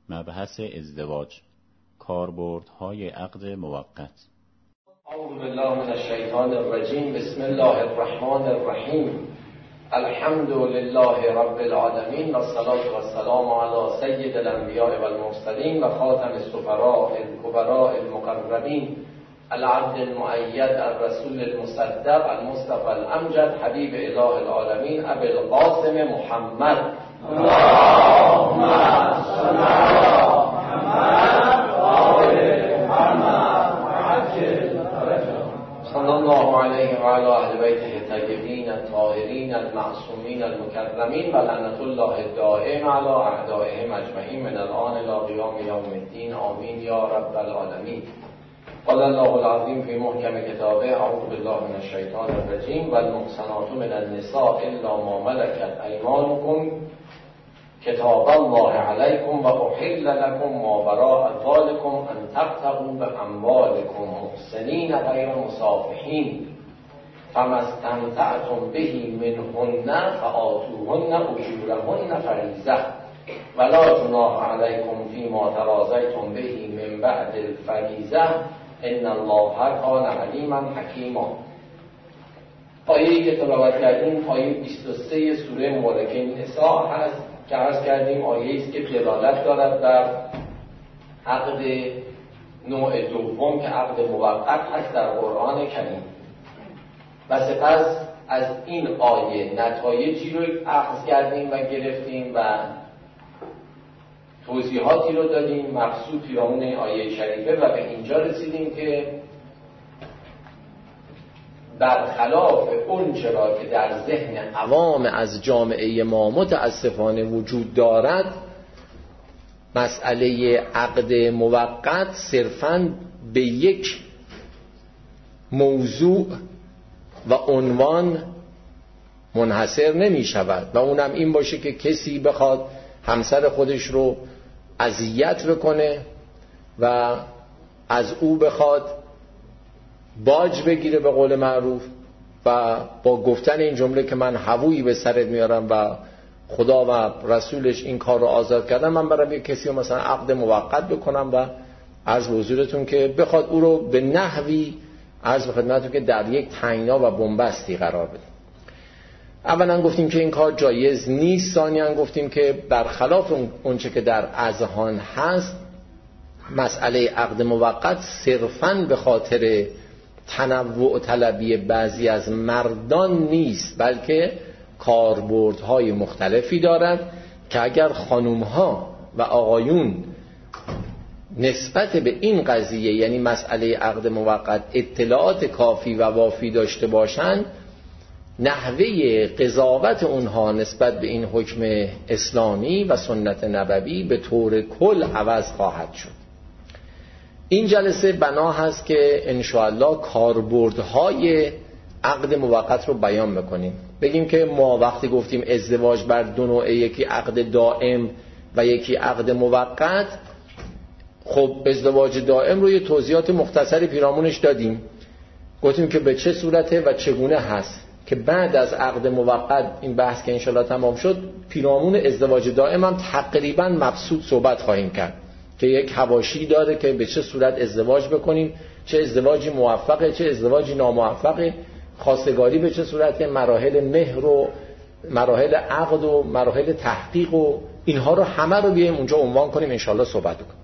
مبحث ازدواج، کاربردهای عقد موقت. اعوذ بالله من الشیطان الرجیم. بسم الله الرحمن الرحیم. الحمد لله رب العالمین و الصلاة و السلام علی سید الانبیاء و المرسلین و خاتم السفراء الکبراء المقربین العبد المؤید الرسول المصدق المصطفى الامجد حبیب اله العالمین ابی القاسم محمد. اللهم صل علی محمد و آل محمد صلی الله علیه و علی اهل بیته الطیبین الطاهرین المعصومین المکرمین و لعنت الله الدائم علی اعدائهم اجمعین من الان الی قیام یوم الدین. آمین یا رب العالمین. قال الله العظیم فی محکم کتابه اعوذ بالله من الشیطان الرجیم و المحصنات من النساء الا ما ملکت ایمانکم کتاب الله علیکم و احل لکم ما وراء ذلکم ان تبتغوا باموالکم محسنین غیر مسافحین فما استمتعتم به منهن فآتوهن اجورهن فریضة ولا جناح علیکم فیما تراضیتم به من بعد الفریضة ان الله کان علیما حکیما. آیه‌ای که تلاوت کردیم آیه 23 سوره مبارکه نساء هست که عرض کردیم آیه‌ای است که دلالت دارد بر عقد نوع دوم که عقد موقت هست در قرآن کریم و سپس از این آیه نتایجی رو اخذ کردیم و گرفتیم و توضیحاتی رو دادیم مقصود پیرامون این آیه شریفه و به اینجا رسیدیم که برخلاف اون چرا که در ذهن عوام از جامعه ما متاسفانه وجود دارد، مسئله عقد موقت صرفاً به یک موضوع و عنوان منحصر نمی شود و اونم این باشه که کسی بخواد همسر خودش رو اذیت بکنه و از او بخواد باج بگیره به قول معروف و با گفتن این جمله که من هوویی به سرت میارم و خدا و رسولش این کار رو آزاد کردن، من برام یک کسی رو مثلا عقد موقت بکنم و عرض به حضورتون که بخواد او رو به نحوی عرض به خدمتتون که در یک تنگنا و بنبستی قرار بده. اولا گفتیم که این کار جایز نیست، ثانیاً گفتیم که برخلاف اونچه که در اذهان هست مسئله عقد موقت صرفاً به خاطر تنوع طلبی بعضی از مردان نیست، بلکه کاربردهای مختلفی دارد که اگر خانومها و آقایون نسبت به این قضیه یعنی مسئله عقد موقت اطلاعات کافی و وافی داشته باشند، نحوه قضاوت اونها نسبت به این حکم اسلامی و سنت نبوی به طور کل عوض خواهد شد. این جلسه بنا هست که انشاءالله کاربردهای عقد موقت رو بیان بکنیم. بگیم که ما وقتی گفتیم ازدواج بر دو نوعه، یکی عقد دائم و یکی عقد موقت، خب ازدواج دائم رو یه توضیحات مختصری پیرامونش دادیم، گفتیم که به چه صورته و چگونه هست که بعد از عقد موقت این بحث که انشاءالله تمام شد پیرامون ازدواج دائم هم تقریبا مبسوط صحبت خواهیم کرد که یک حواشی داره که به چه صورت ازدواج بکنیم، چه ازدواجی موفقه چه ازدواجی ناموفقه، خواستگاری به چه صورت، مراحل مهر و مراحل عقد و مراحل تحقیق و اینها رو همه رو بیایم اونجا عنوان کنیم انشاءالله صحبت کنیم.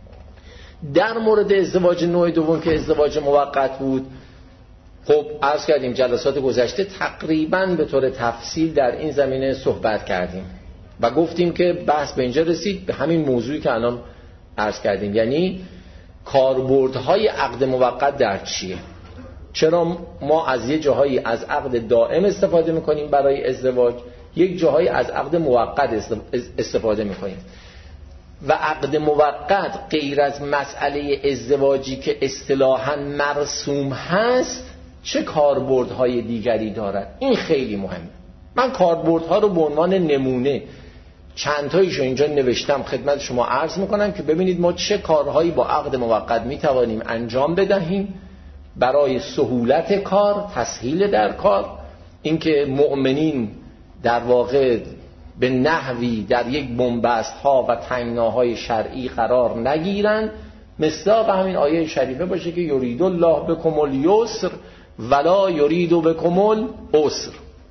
در مورد ازدواج نوع دوم که ازدواج موقت بود، خب عرض کردیم جلسات گذشته تقریباً به طور تفصیل در این زمینه صحبت کردیم و گفتیم که بحث به اینجا رسید به همین موضوعی که الان عرض کردیم، یعنی کاربردهای عقد موقت در چیه، چرا ما از یه جاهایی از عقد دائم استفاده میکنیم برای ازدواج، یک جاهایی از عقد موقت استفاده میکنیم و عقد موقت غیر از مسئله ازدواجی که اصطلاحاً مرسوم هست چه کاربردهای دیگری دارد. این خیلی مهمه. من کاربردها رو به عنوان نمونه چند تاییشو اینجا نوشتم خدمت شما عرض میکنم که ببینید ما چه کارهایی با عقد موقت میتوانیم انجام بدهیم برای سهولت کار، تسهیل در کار، اینکه مؤمنین در واقع به نحوی در یک بنبست ها و تنگناهای شرعی قرار نگیرند، مصداق همین آیه شریفه باشه که یرید الله بکم الیسر ولا یرید بکم العسر.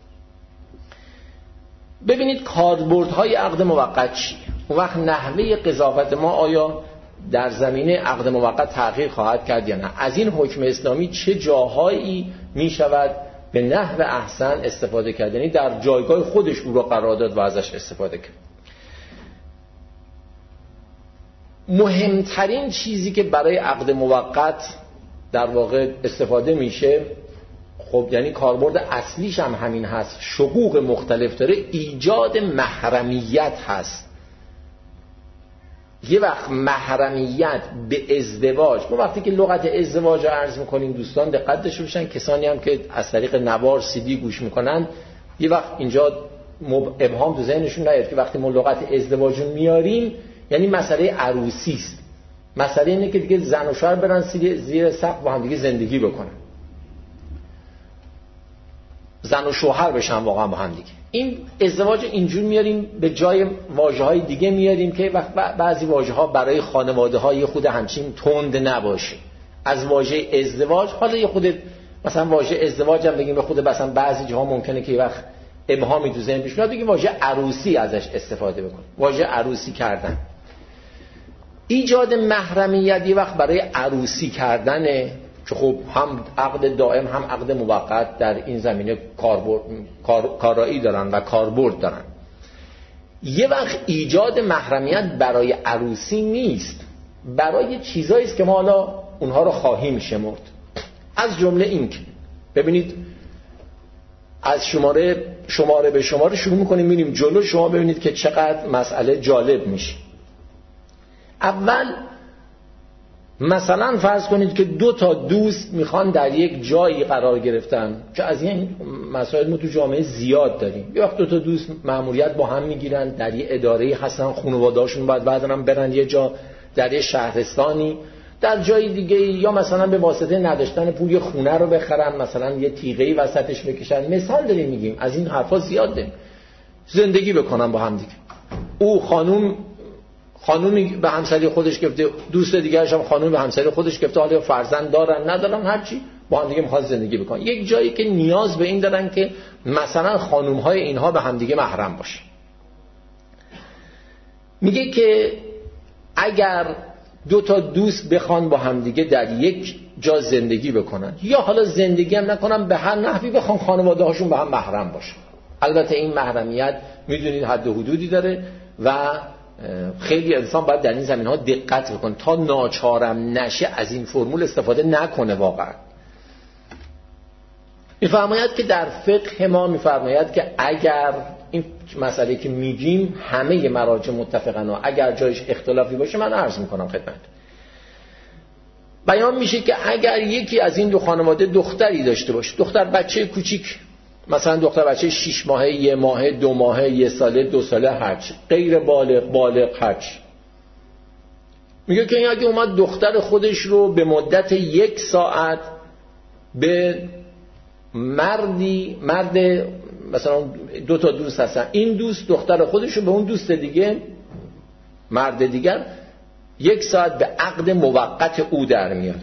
ببینید کاربردهای عقد موقت چیه؟ اون وقت نحوه قضاوت ما آیا در زمینه عقد موقت تغییر خواهد کرد یا نه؟ از این حکم اسلامی چه جاهایی می شود به نحو احسن استفاده کرد، یعنی در جایگاه خودش او را قرار داد و ازش استفاده کرد. مهمترین چیزی که برای عقد موقت در واقع استفاده میشه، خب یعنی کاربرد اصلیش هم همین هست، شقوق مختلف داره، ایجاد محرمیت هست. یه وقت محرمیت به ازدواج، ما وقتی که لغت ازدواج رو عرض میکنیم دوستان دقت داشته باشن، کسانی هم که از طریق نوار CD گوش میکنن یه وقت اینجا ابهام تو ذهنشون نیاد که وقتی ما لغت ازدواج رو میاریم یعنی مسئله عروسی است. مسئله اینه که دیگه زن و شوهر برن زیر سقف با هم دیگه زندگی بکنن، زن و شوهر بشن واقعا با هم دیگه. این ازدواج اینجور میاریم به جای واژه‌های دیگه میاریم که وقت بعضی واژه‌ها برای خانواده‌های خود همچین تند نباشه. از واژه ازدواج حالا یه خود مثلا واژه ازدواج هم بگیم به خود مثلا بعضی جاها ممکنه که وقت ابهامی تو ذهن پیش بیاد بگیم واژه عروسی ازش استفاده بکنیم، واژه عروسی کردن. ایجاد محرمیت یه وقت برای عروسی کردنه که خب هم عقد دائم هم عقد موقت در این زمینه کارایی دارن و کاربرد دارن. یه وقت ایجاد محرمیت برای عروسی نیست، برای چیزایی است که ما حالا اونها رو خواهیم شمرد. از جمله این که ببینید از شماره به شماره شروع میکنیم میریم جلو، شما ببینید که چقدر مسئله جالب میشه. اول مثلا فرض کنید که 2 تا دوست میخوان در یک جایی قرار گرفتن، که از این مسائل ما تو جامعه زیاد داریم. یه وقت 2 تا دوست مأموریت با هم میگیرن، در یه اداره‌ای هستن، خانواده‌هاشون باید بعداً هم برن یه جا در یه شهرستانی، در جای دیگه، یا مثلا به واسطه نداشتن پول یه خونه رو بخرن، مثلا یه تیغه‌ای وسطش بکشن. مثال داریم میگیم، از این حرفا زیاد داریم. زندگی بکنن با هم دیگه، او خانومی به همسری خودش گرفته، دوست دیگرش هم خانوم به همسری خودش گرفته، حالا فرزند دارن ندارن هرچی، با هم دیگه میخواد زندگی بکنن. یک جایی که نیاز به این دارن که مثلا خانوم‌های اینها به هم دیگه محرم باشه. میگه که اگر 2 تا دوست بخوان با هم دیگه در یک جا زندگی بکنن، یا حالا زندگی هم نکنن، به هر نحوی بخوان خانواده هاشون به هم محرم باشن. البته این محرمیت میدونید حد و حدودی داره و خیلی انسان باید در این زمین ها دقت بکنه تا ناچارم نشه از این فرمول استفاده نکنه. واقعا میفرماید که در فقه ما میفرماید که اگر این مسئله که میگیم همه مراجع متفقن و اگر جایش اختلافی باشه، من عرض میکنم خدمت، بیان میشه که اگر یکی از این 2 خانواده دختری داشته باشه، دختر بچه کوچیک، مثلا دختر بچه 6 ماهه، 1 ماهه، 2 ماهه، 1 ساله، 2 ساله، هرچی، غیر بالغ، بالغ، هرچی، میگه که این اگه اومد دختر خودش رو به مدت 1 ساعت به مرد مثلا 2 تا دوست هستن، این دوست دختر خودش رو به اون دوست دیگه، مرد دیگر، 1 ساعت به عقد موقت او در میاره.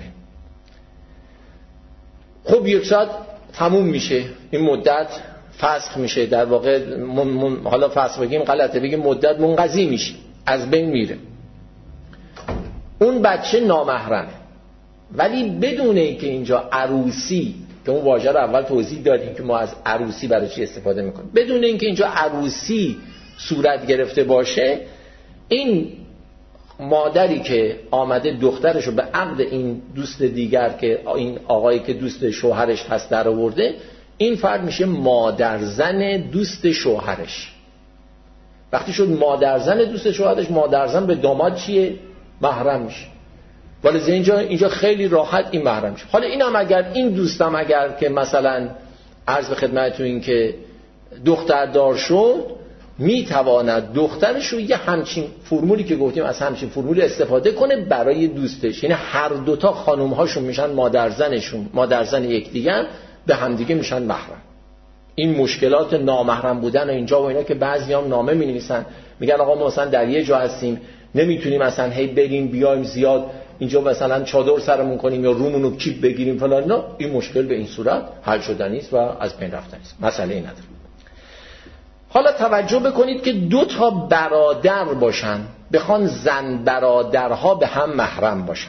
خب 1 ساعت تموم میشه، این مدت فسخ میشه، در واقع حالا فسخ بگیم غلطه، بگیم مدت منقضی میشه، از بین میره. اون بچه نامحرمه، ولی بدون اینکه اینجا عروسی، که اون واژه رو اول توضیح دادیم که ما از عروسی برای چی استفاده میکنیم، بدون اینکه اینجا عروسی صورت گرفته باشه، این مادری که آمده دخترش رو به عقد این دوست دیگر که این آقایی که دوست شوهرش هست در آورده، این فرد میشه مادرزن دوست شوهرش. وقتی شد مادرزن دوست شوهرش، مادرزن به داماد چیه؟ محرم میشه. ولی اینجا خیلی راحت این محرم میشه. حالا اینم اگر این دوستم اگر که مثلا عرض به خدمتتون این که دختردار شد، میتواند دخترش رو یه همچین فرمولی که گفتیم از همچین فرمولی استفاده کنه برای دوستش، یعنی هر 2 تا خانم هاشون میشن مادرزن یکدیگر، به همدیگه میشن محرم. این مشکلات نامحرم بودن و اینجا و اینا که بعضی هم نامه می نویسن میگن آقا ما مثلا در یه جا هستیم نمیتونیم مثلا هی بریم بیایم زیاد اینجا مثلا چادر سرمون کنیم یا رومون رو کیپ بگیریم فلان. نه، این مشکل به این صورت حل شدنی است و از بین رفتنی است، مسئله ای نداره. حالا توجه بکنید که 2 تا برادر باشن، بخوان زن برادرها به هم محرم باشن.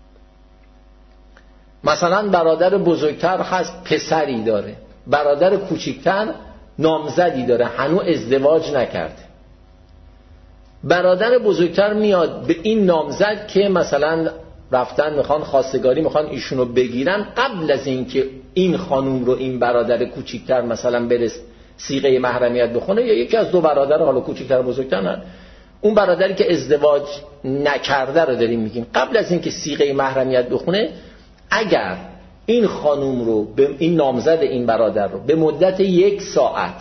مثلا برادر بزرگتر هست پسری داره، برادر کوچکتر نامزدی داره هنوز ازدواج نکرده. برادر بزرگتر میاد به این نامزد که مثلا رفتن میخوان خواستگاری میخوان ایشونو بگیرن، قبل از اینکه این خانوم رو این برادر کوچکتر مثلا برس صیغه محرمیت بخونه، یا یکی از 2 برادر حالا کوچکتر و بزرگتر نه، اون برادری که ازدواج نکرده رو داریم میگیم، قبل از اینکه صیغه محرمیت بخونه اگر این خانوم رو این نامزد این برادر رو به مدت 1 ساعت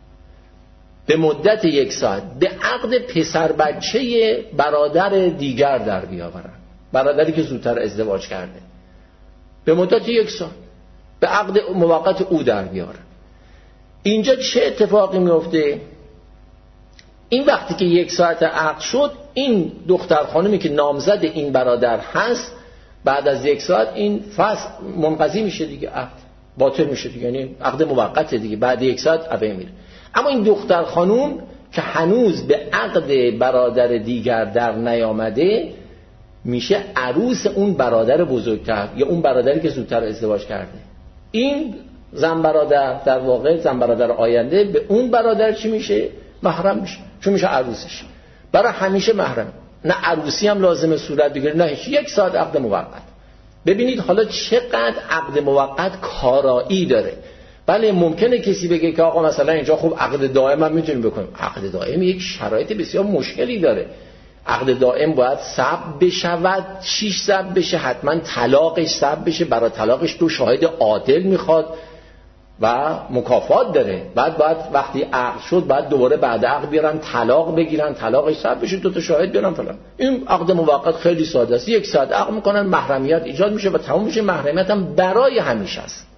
به عقد پسر بچه برادر دیگر در بیاورن، برادری که زودتر ازدواج کرده، به مدت 1 ساعت به عقد موقت او در بیارن، اینجا چه اتفاقی میفته؟ این وقتی که 1 ساعت عقد شد، این دختر خانمی که نامزد این برادر هست بعد از 1 ساعت این فصل منقضی میشه دیگه، عقد باطل میشه دیگه، یعنی عقد موقت دیگه، بعد 1 ساعت عقد میره. اما این دختر خانوم که هنوز به عقد برادر دیگر در نیامده میشه عروس اون برادر بزرگتر یا اون برادری که زودتر ازدواج کرده. این زن برادر در واقع زن برادر آینده به اون برادر چی میشه؟ محرم میشه، چون میشه عروسش، برای همیشه محرم. نه عروسی هم لازمه صورت بگیره نه هیچ، 1 ساعت عقد موقت. ببینید حالا چقدر عقد موقت کارایی داره. بله ممکنه کسی بگه که آقا مثلا اینجا خوب عقد دائم هم میتونیم بکنیم. عقد دائم یک شرایط بسیار مشکلی داره. عقد دائم باید ثبت بشود، 6 ثبت بشه، حتما طلاقش ثبت بشه، برای طلاقش 2 شاهد عادل میخواد و مکافات داره. بعد وقتی عقد شد بعد دوباره بعد عقد بیارن طلاق بگیرن، طلاقش ثبت بشه، 2 تا شاهد بیارن فلان. این عقد موقت خیلی ساده است، 1 ساعت عقد میکنن، محرمیت ایجاد میشه و تموم میشه. محرمیت هم برای همیشه است.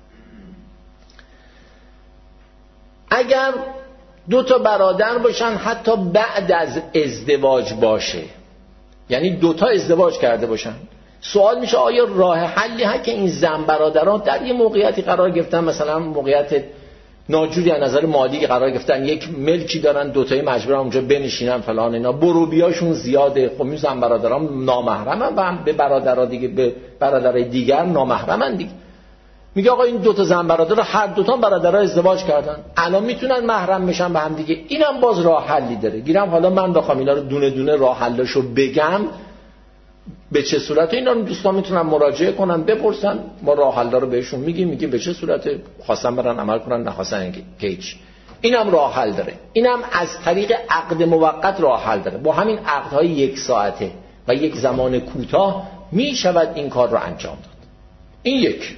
اگر 2 تا برادر باشن حتی بعد از ازدواج باشه، یعنی 2 تا ازدواج کرده باشن، سوال میشه آیا راه حلی هست که این زن برادران در یه موقعیتی قرار گرفتن، مثلا موقعیت ناجوری از نظر مالی قرار گرفتن، یک ملکی دارن، 2 تایی مجبورن اونجا بنشینن فلان اینا، بروبیاشون زیاده، خب این زن برادران نامحرمن و هم به برادرها دیگه، به برادرای دیگر نامحرمن دیگه. میگه آقا این 2 تا زن برادر رو هر 2 تا برادرها ازدواج کردن، الان میتونن محرم بشن به هم دیگه. اینم باز راه حلی داره. گیرم حالا من بخوام اینا رو دونه دونه راه حلشو بگم به چه صورت، اینا رو دوستان میتونن مراجعه کنن بپرسن، ما راه حلا رو بهشون میگیم به چه صورت، خواستن برن عمل کنن، نخواستن که هیچ. اینم راه حل داره. اینم از طریق عقد موقت راه حل داره. با همین عقدهای 1 ساعته و یک زمان کوتاه میشود این کار رو انجام داد. این یک.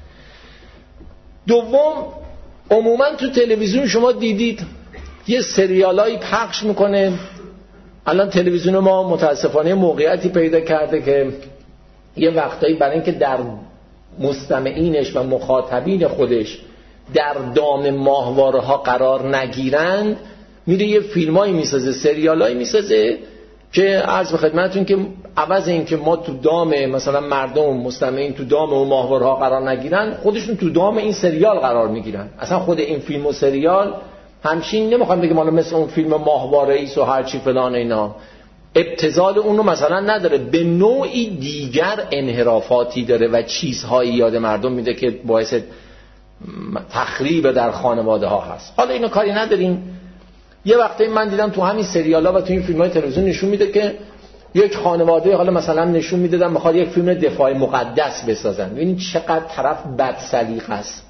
دوم، عموما تو تلویزیون شما دیدید یه سریالایی پخش میکنه. الان تلویزیون ما متاسفانه موقعیتی پیدا کرده که یه وقتایی برای اینکه در مستمعینش و مخاطبین خودش در دام ماهواره ها قرار نگیرند، میره یه فیلمایی میسازه، سریالایی میسازه که عرض به خدمتتون که عوض این که ما تو دام مثلا مردم مستمعین تو دام و ماهواره ها قرار نگیرن، خودشون تو دام این سریال قرار میگیرن. اصلا خود این فیلم و سریال همچین نمیخوام بگم حالا مثل اون فیلم ماهواره ایست و هر چی فلان اینا، ابتذال اونو مثلا نداره، به نوعی دیگر انحرافاتی داره و چیزهایی یاد مردم میده که باعث تخریب در خانواده ها هست. حالا اینو کاری نداریم. یه وقتی من دیدم تو همین سریالا و تو این فیلم‌های تلویزیون نشون میده که یک خانواده، حالا مثلا نشون میدادن میخواد یک فیلم دفاع مقدس بسازن. ببینید چقدر طرف بد سلیقه است.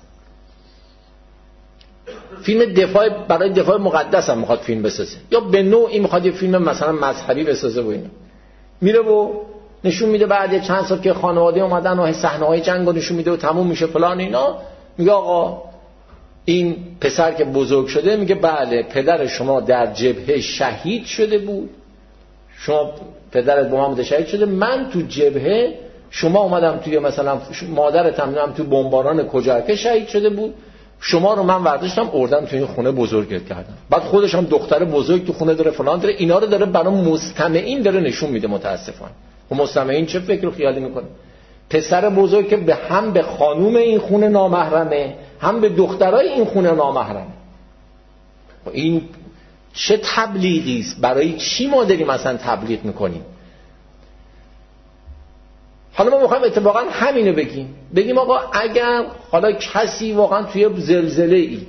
فیلم دفاع برای دفاع مقدس هم میخواد فیلم بسازه، یا به نوعی میخواد یه فیلم مثلا مذهبی بسازه و اینا. میره و نشون میده بعد چند سال که خانواده اومدن و صحنه‌های جنگو نشون میده و تموم میشه فلان اینا، میگه آقا این پسر که بزرگ شده، میگه بله پدر شما در جبهه شهید شده بود، شما پدرت با من شهید شده، من تو جبهه، شما اومدم توی مثلا مادرت هم تو بمباران کجرکه شهید شده بود، شما رو من ورداشتم آوردم تو این خونه بزرگت کردم، بعد خودش هم دختر بزرگ تو خونه داره فلان داره، اینا رو داره برای مستمعین داره نشون میده. متاسفانه و مستمعین چه فکر و خیالی میکنه؟ پسر بزرگ که به هم به خانوم این خونه نامحرمه، هم به دخترای این خونه نامحرمه. این چه تبلیغی است؟ برای چی ما داریم مثلا تبلیغ میکنیم؟ حالا ما میخوایم اتفاقا همینو بگیم آقا اگر حالا کسی واقعا توی زلزله ای،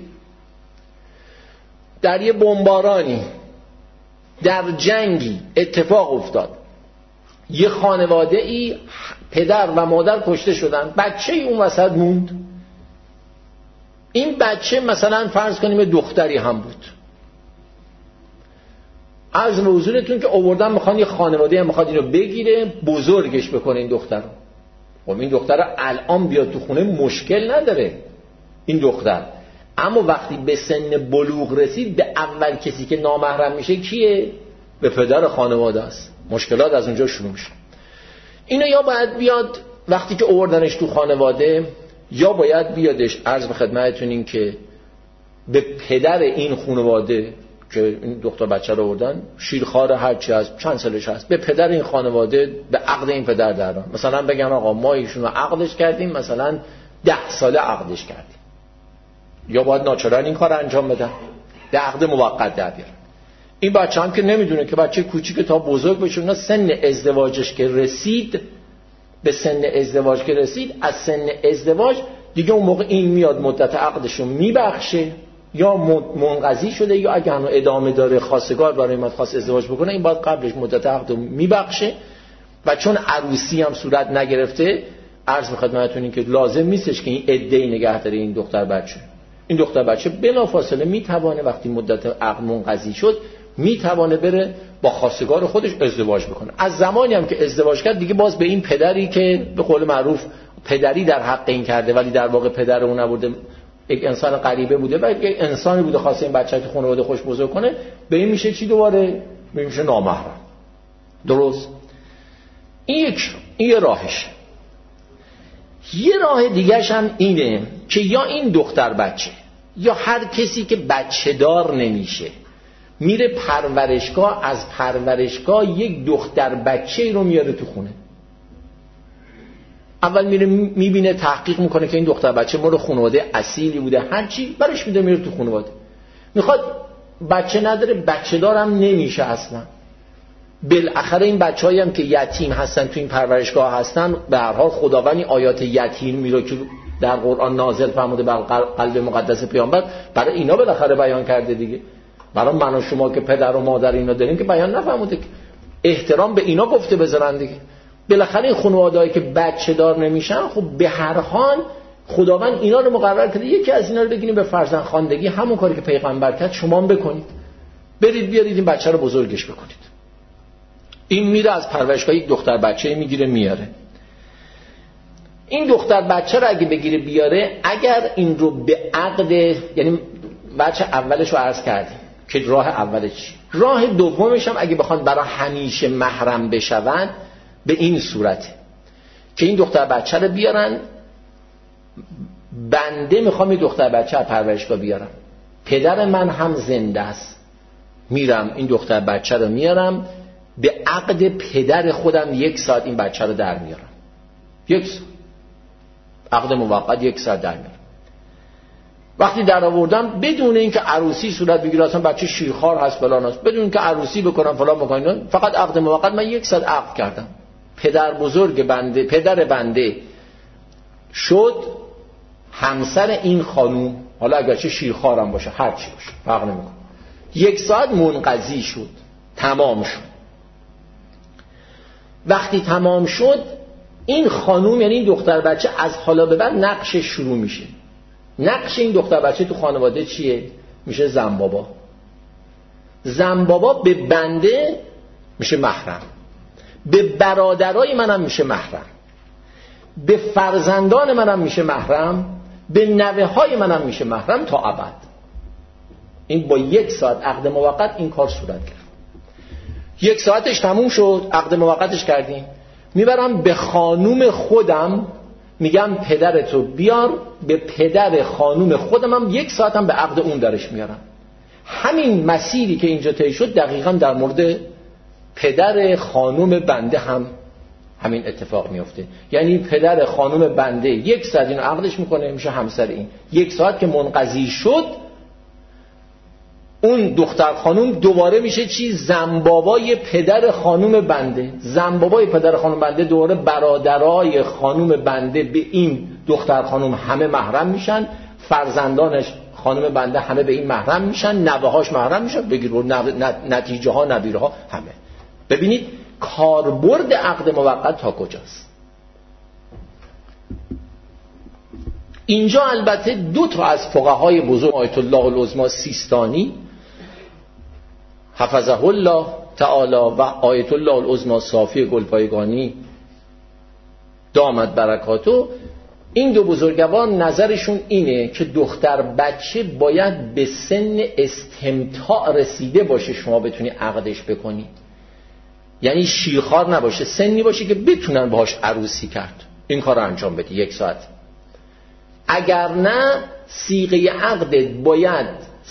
در یه بمبارانی، در جنگی اتفاق افتاد، یه خانواده ای پدر و مادر کشته شدن، بچه ای اون وسط موند، این بچه مثلا فرض کنیم دختری هم بود، عرض به حضورتون که آوردن میخوان یه خانواده هم میخواد اینو بگیره بزرگش بکنه این دختر رو. خب این دختر الان بیاد تو خونه مشکل نداره این دختر، اما وقتی به سن بلوغ رسید به اول کسی که نامحرم میشه کیه؟ به پدر خانواده است. مشکلات از اونجا شروع میشه. اینو یا باید بیاد وقتی که آوردنش تو خانواده، یا باید بیادش عرض به خدمتتون این که به پدر این خانواده که این دختر بچه رو آوردن، شیرخوار هرچی هست، چند سالش هست، به پدر این خانواده، به عقد این پدر دران، مثلا بگن آقا ما ایشون رو عقدش کردیم، مثلا 10 ساله عقدش کردیم، یا باید ناچارن این کار انجام بدن، به عقد موقت در بیارن. این بچه هم که نمیدونه که بچه کوچیک تا بزرگ بشه، اونا سن ازدواجش که رسید، به سن ازدواج که رسید، از سن ازدواج دیگه اون موقع این میاد مدت عقدشو میبخشه، یا منقضی شده، یا اگه هنو ادامه داره خواستگار برای من خواست ازدواج بکنه، این باید قبلش مدت عقدو میبخشه. و چون عروسی هم صورت نگرفته، عرض خدمتتون این که لازم نیستش که این عده‌ای نگه داره این دختر بچه. این دختر بچه بلافاصله میتوانه وقتی مدت عقد منقضی شد میتوانه بره با خواستگار خودش ازدواج بکنه. از زمانی هم که ازدواج کرد دیگه باز به این پدری که به قول معروف پدری در حق این کرده، ولی در واقع پدر اون نبوده، یک انسان غریبه بوده و یک انسانی بوده خواسته این بچه تو خانواده خوش بزرگ کنه، به این میشه چی؟ دوباره میشه نامحرم. درست؟ این یه راهش. یه راه دیگه‌ش هم اینه که یا این دختر بچه یا هر کسی که بچه دار نمیشه میره پرورشگاه، از پرورشگاه یک دختر بچه رو میاره تو خونه. اول میره میبینه، تحقیق میکنه که این دختر بچه مال خانواده اصیلی بوده، هرچی برش میده، میره تو خانواده. میخواد بچه نداره، بچه دارم نمیشه اصلا. بالاخره این بچه‌هایی هم که یتیم هستن تو این پرورشگاه هستن، به هر حال خداوند آیات یتیمی رو که در قرآن نازل فرموده بر قلب مقدس پیامبر، برای اینا بالاخره بیان کرده دیگه. برای من و شما که پدر و مادر اینا داریم که بیان نفرموده، که احترام به اینا گفته بذارن دیگه. بالاخره این خانواده‌ای که بچه دار نمیشن، خب به هر حال خداوند اینا رو مقرر کرده یکی از اینا رو بگیریم به فرزند خواندگی، همون کاری که پیغمبر کرد شما هم بکنید، برید بیارید این بچه رو بزرگش بکنید. این میره از پرورشگاه یک دختر بچه میگیره میاره. این دختر بچه رو اگه بگیره بیاره، اگر این رو به عقد، یعنی بچه اولش رو عرض کردیم که راه اولش، راه دومش هم اگه بخوان برای همیشه محرم بشون، به این صورته که این دختر بچه رو بیارن، بنده میخوام این دختر بچه رو پرورشگاه بیارم، پدر من هم زنده است، میرم این دختر بچه رو میارم، به عقد پدر خودم 1 ساعت این بچه رو در میارم، 1 ساعت عقد موقت 1 ساعت در میارم. وقتی در آوردم بدون اینکه عروسی صورت بگیره، اصلا بچه شیرخوار هست فلان هست، بدون اینکه عروسی بکنم فلان بکنم، فقط عقد موقت من 1 ساعت عقد کردم، پدر بزرگ بنده، پدر بنده شد همسر این خانوم، حالا اگرچه شیرخوارم باشه هر چی باشه فرق نمیکنه، 1 ساعت منقضی شد، تمام شد. وقتی تمام شد، این خانوم یعنی این دختر بچه از حالا به بعد نقشش شروع میشه. نقش این دختر بچه تو خانواده چیه؟ میشه زنبابا. زنبابا به بنده میشه محرم، به برادرای منم میشه محرم، به فرزندان منم میشه محرم، به نوه های منم میشه محرم تا ابد. این با 1 ساعت عقد موقت این کار صورت گرفت. 1 ساعتش تموم شد، عقد موقتش کردیم، میبرم به خانوم خودم میگم پدرتو بیار، به پدر خانوم خودم هم 1 ساعت هم به عقد اون درش میارم. همین مسیری که اینجا طی شد دقیقاً در مورد پدر خانوم بنده هم همین اتفاق میفته. یعنی پدر خانوم بنده 1 ساعت اینو عقدش میکنه، میشه همسر این. 1 ساعت که منقضی شد، اون دختر خانوم دوباره میشه چی؟ زنبابای پدر خانوم بنده. زنبابای پدر خانوم بنده دوباره برادرای خانوم بنده به این دختر خانوم همه محرم میشن، فرزندانش خانوم بنده همه به این محرم میشن، نوه‌هاش محرم میشن، بگیر نتیجه ها نبیره ها همه. ببینید کاربرد عقد موقت تا کجاست. اینجا البته 2 تا از فقهای بزرگ، آیت الله العظمی سیستانی حفظه الله تعالی و آیت الله العظمی صافی گلپایگانی دامت برکاتو، این 2 بزرگوار نظرشون اینه که دختر بچه باید به سن استمتاع رسیده باشه شما بتونی عقدش بکنی. یعنی شیرخوار نباشه، سنی باشه که بتونن باهاش عروسی کرد، این کار رو انجام بدی 1 ساعت. اگر نه صیغه عقدت باید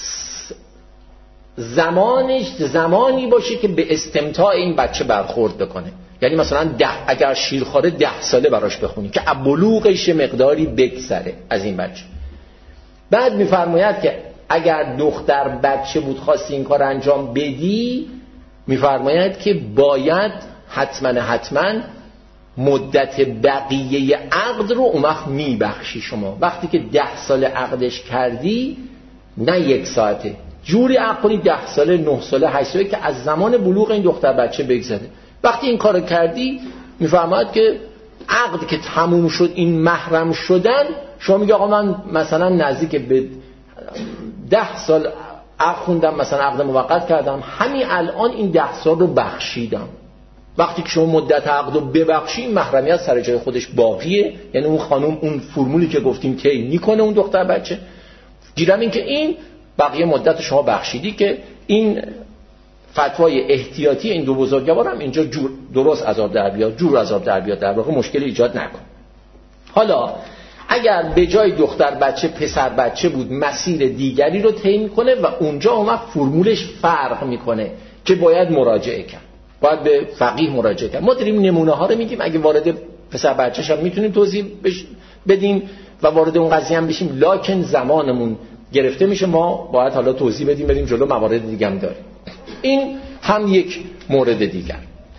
زمانی باشه که به استمتاع این بچه برخورد بکنه. یعنی مثلا اگر شیرخواره 10 ساله براش بخونی که بلوغش مقداری بگذره از این بچه. بعد میفرماید که اگر دختر بچه بود خواستی این کار انجام بدی، میفرماید که باید حتما مدت بقیه عقد رو اون وقت میبخشی. شما وقتی که 10 سال عقدش کردی، نه 1 ساعته، جوری عقد کنی 10 ساله، 9 ساله، 8 ساله که از زمان بلوغ این دختر بچه بگذره. وقتی این کارو کردی، میفرماید که عقد که تموم شد، این محرم شدن، شما میگه آقا من مثلا نزدیک به 10 سال عقد خوندم، مثلا عقد موقت کردم، همین الان این 10 سال رو بخشیدم. وقتی که شما مدت عقد رو ببخشی، محرمیت سر جای خودش باقیه. یعنی اون خانم اون فرمولی که گفتیم طی میکنه اون دختر بچه. گیرم این که این بقیه مدت شما بخشیدی، که این فتوای احتیاطی این 2 بزرگوار هم اینجا درست عذاب در بیاد، جور عذاب در بیاد، در واقع مشکلی ایجاد نکن. حالا اگر به جای دختر بچه پسر بچه بود، مسیر دیگری رو طی میکنه و اونجا اون وقت فرمولش فرق میکنه که باید مراجعه کرد، باید به فقیه مراجعه کرد. ما داریم نمونه ها رو میگیم، اگه وارد پسر بچه‌ش هم میتونیم توضیح بدیم و وارد اون قضیه هم بشیم، لکن زمانمون گرفته میشه، ما باید حالا توضیح بدیم بریم جلو، موارد دیگه هم داریم. این هم یک مورد دیگر.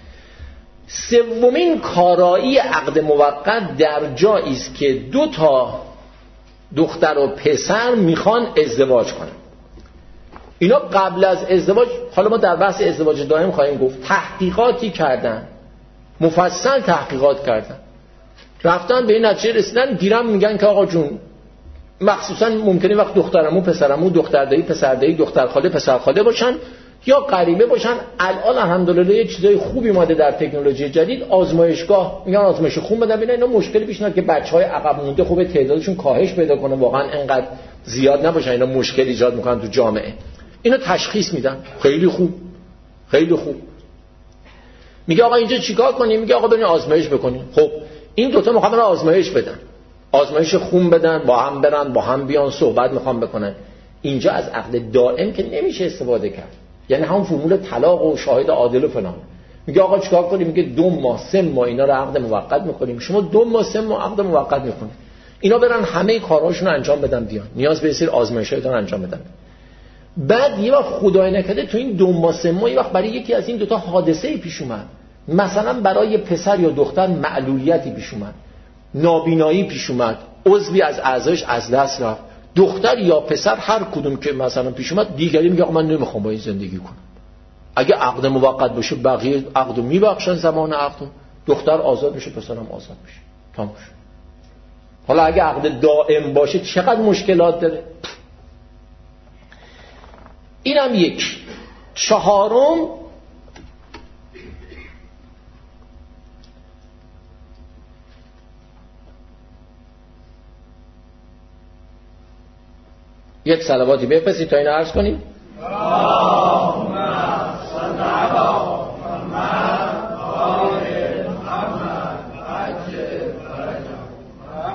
سومین کارایی عقد موقت در جایی است که 2 تا دختر و پسر میخوان ازدواج کنن. اینا قبل از ازدواج، حالا ما در بحث ازدواج دائم خواهیم گفت، تحقیقاتی کردن، مفصل تحقیقات کردن، رفتن به این نتیجه رسیدن، گیرم میگن که آقا جون، مخصوصا ممکنه وقت دخترمو پسرمو، دختر دایی پسر دایی، دختر خاله پسر خاله باشن یا غریبه باشن. الان الحمدلله یه چیزای خوبی اومده در تکنولوژی جدید، آزمایشگاه، میگن آزمایش خون بدن ببینن اینا مشکلی پیش نیاد که بچهای عقب مونده خوبه تعدادشون کاهش پیدا کنه، واقعا اینقدر زیاد نباشن، اینا مشکل ایجاد میکنن تو جامعه. اینا تشخیص میدن. خیلی خوب، خیلی خوب. میگه آقا اینجا چیکار کنیم؟ میگه آقا بریم آزمایش بکنیم. خب این 2 تا میخوان آزمایش بدن، آزمایش خون بدن، با هم برن، با هم بیان صحبت میخوان بکنن. اینجا از عقد دائم که نمیشه استفاده کرد، یعنی همون فرمول طلاق و شاهد عادل و فلان. میگه آقا چیکار کنیم؟ میگه 2 ماه 3 ماه اینا رو عقد موقت میکنیم. شما 2 ماه 3 ماه عقد موقت میکنید، اینا برن همه کارهاشون رو انجام بدن بیان، نیاز به سری آزمایش‌ها دارن انجام بدن. بعد یه وقت خدای نکرده تو این 2 ماه 3 ماه یه وقت برای یکی از این 2 تا حادثه‌ای پیش اومد، مثلا برای پسر یا دختر معلولیتی پیش اومد، نابینایی پیش اومد، عضوی از اعضایش از دست رفت، دختر یا پسر هر کدوم که مثلا پیش اومد، دیگری میگه من نمیخوام با این زندگی کنم. اگه عقد موقت باشه بقیه عقدو میبخشن، زمان عقدو، دختر آزاد میشه، پسرم آزاد میشه، تموم شد. حالا اگه عقد دائم باشه چقدر مشکلات داره. اینم یک. 4م یک صلواتی بفرستید تا اینو عرض کنیم. اللهم صل علی محمد و آل محمد عجل فرجهم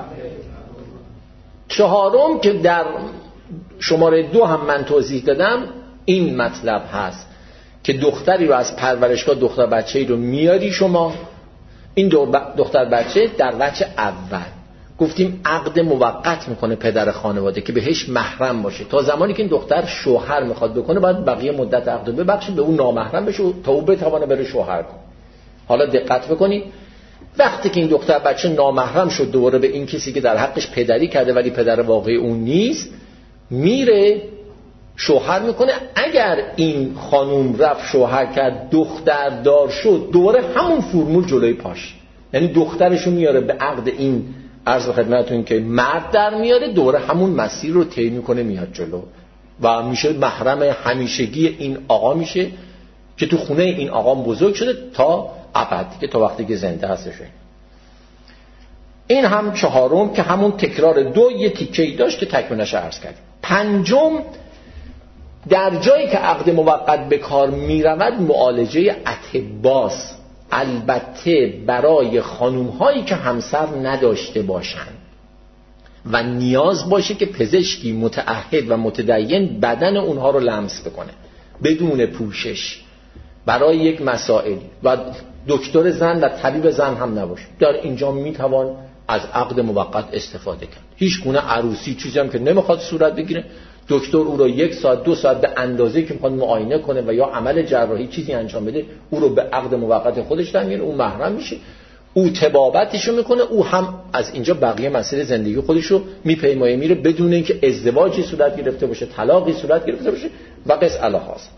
چهارم که در شماره 2 هم من توضیح دادم این مطلب هست که دختری رو از پرورشگاه، دختر بچه‌ای رو میاری شما، این دختر بچه در وجه اول گفتیم عقد موقت میکنه پدر خانواده که بهش محرم باشه، تا زمانی که این دختر شوهر میخواد بکنه باید بقیه مدت عقد رو ببخشه، به اون نامحرم بشه تا او بتونه بره شوهر کنه. حالا دقت بکنید، وقتی که این دختر بچه نامحرم شد دوباره به این کسی که در حقش پدری کرده ولی پدر واقعی اون نیست، میره شوهر میکنه. اگر این خانوم رفت شوهر کرد دختر دار شد، دوباره همون فرمول جلوی پاش، یعنی دخترشو میاره به عقد این عرض خدمتتون که مرد در میاره، دوباره همون مسیر رو طی میکنه میاد جلو و میشه محرم همیشگی این آقا میشه که تو خونه این آقا بزرگ شده تا ابد، که تا وقتی که زنده هستشه. این هم چهارم که همون تکرار 2 یه تیکه‌ای داشت که تکملش عرض کردیم. پنجم، در جایی که عقد موقت به کار میرود معالجه اطباست، البته برای خانوم هایی که همسر نداشته باشند و نیاز باشه که پزشکی متعهد و متدین بدن اونها رو لمس بکنه بدون پوشش برای یک مسائلی و دکتر زن و طبیب زن هم نباشه، در اینجا میتوان از عقد موقت استفاده کرد. هیچ گونه عروسی چیزی هم که نمیخواد صورت بگیره، دکتر او رو 1 ساعت 2 ساعت به اندازه‌ای که میخواد معاینه کنه و یا عمل جراحی چیزی انجام بده، او رو به عقد موقت خودش در میاره، اون محرم میشه، او طبابتشو میکنه، او هم از اینجا بقیه مسئله زندگی خودش رو میپیمایه میره بدون اینکه ازدواجی صورت گرفته باشه، طلاقی صورت گرفته باشه و قص الهاست.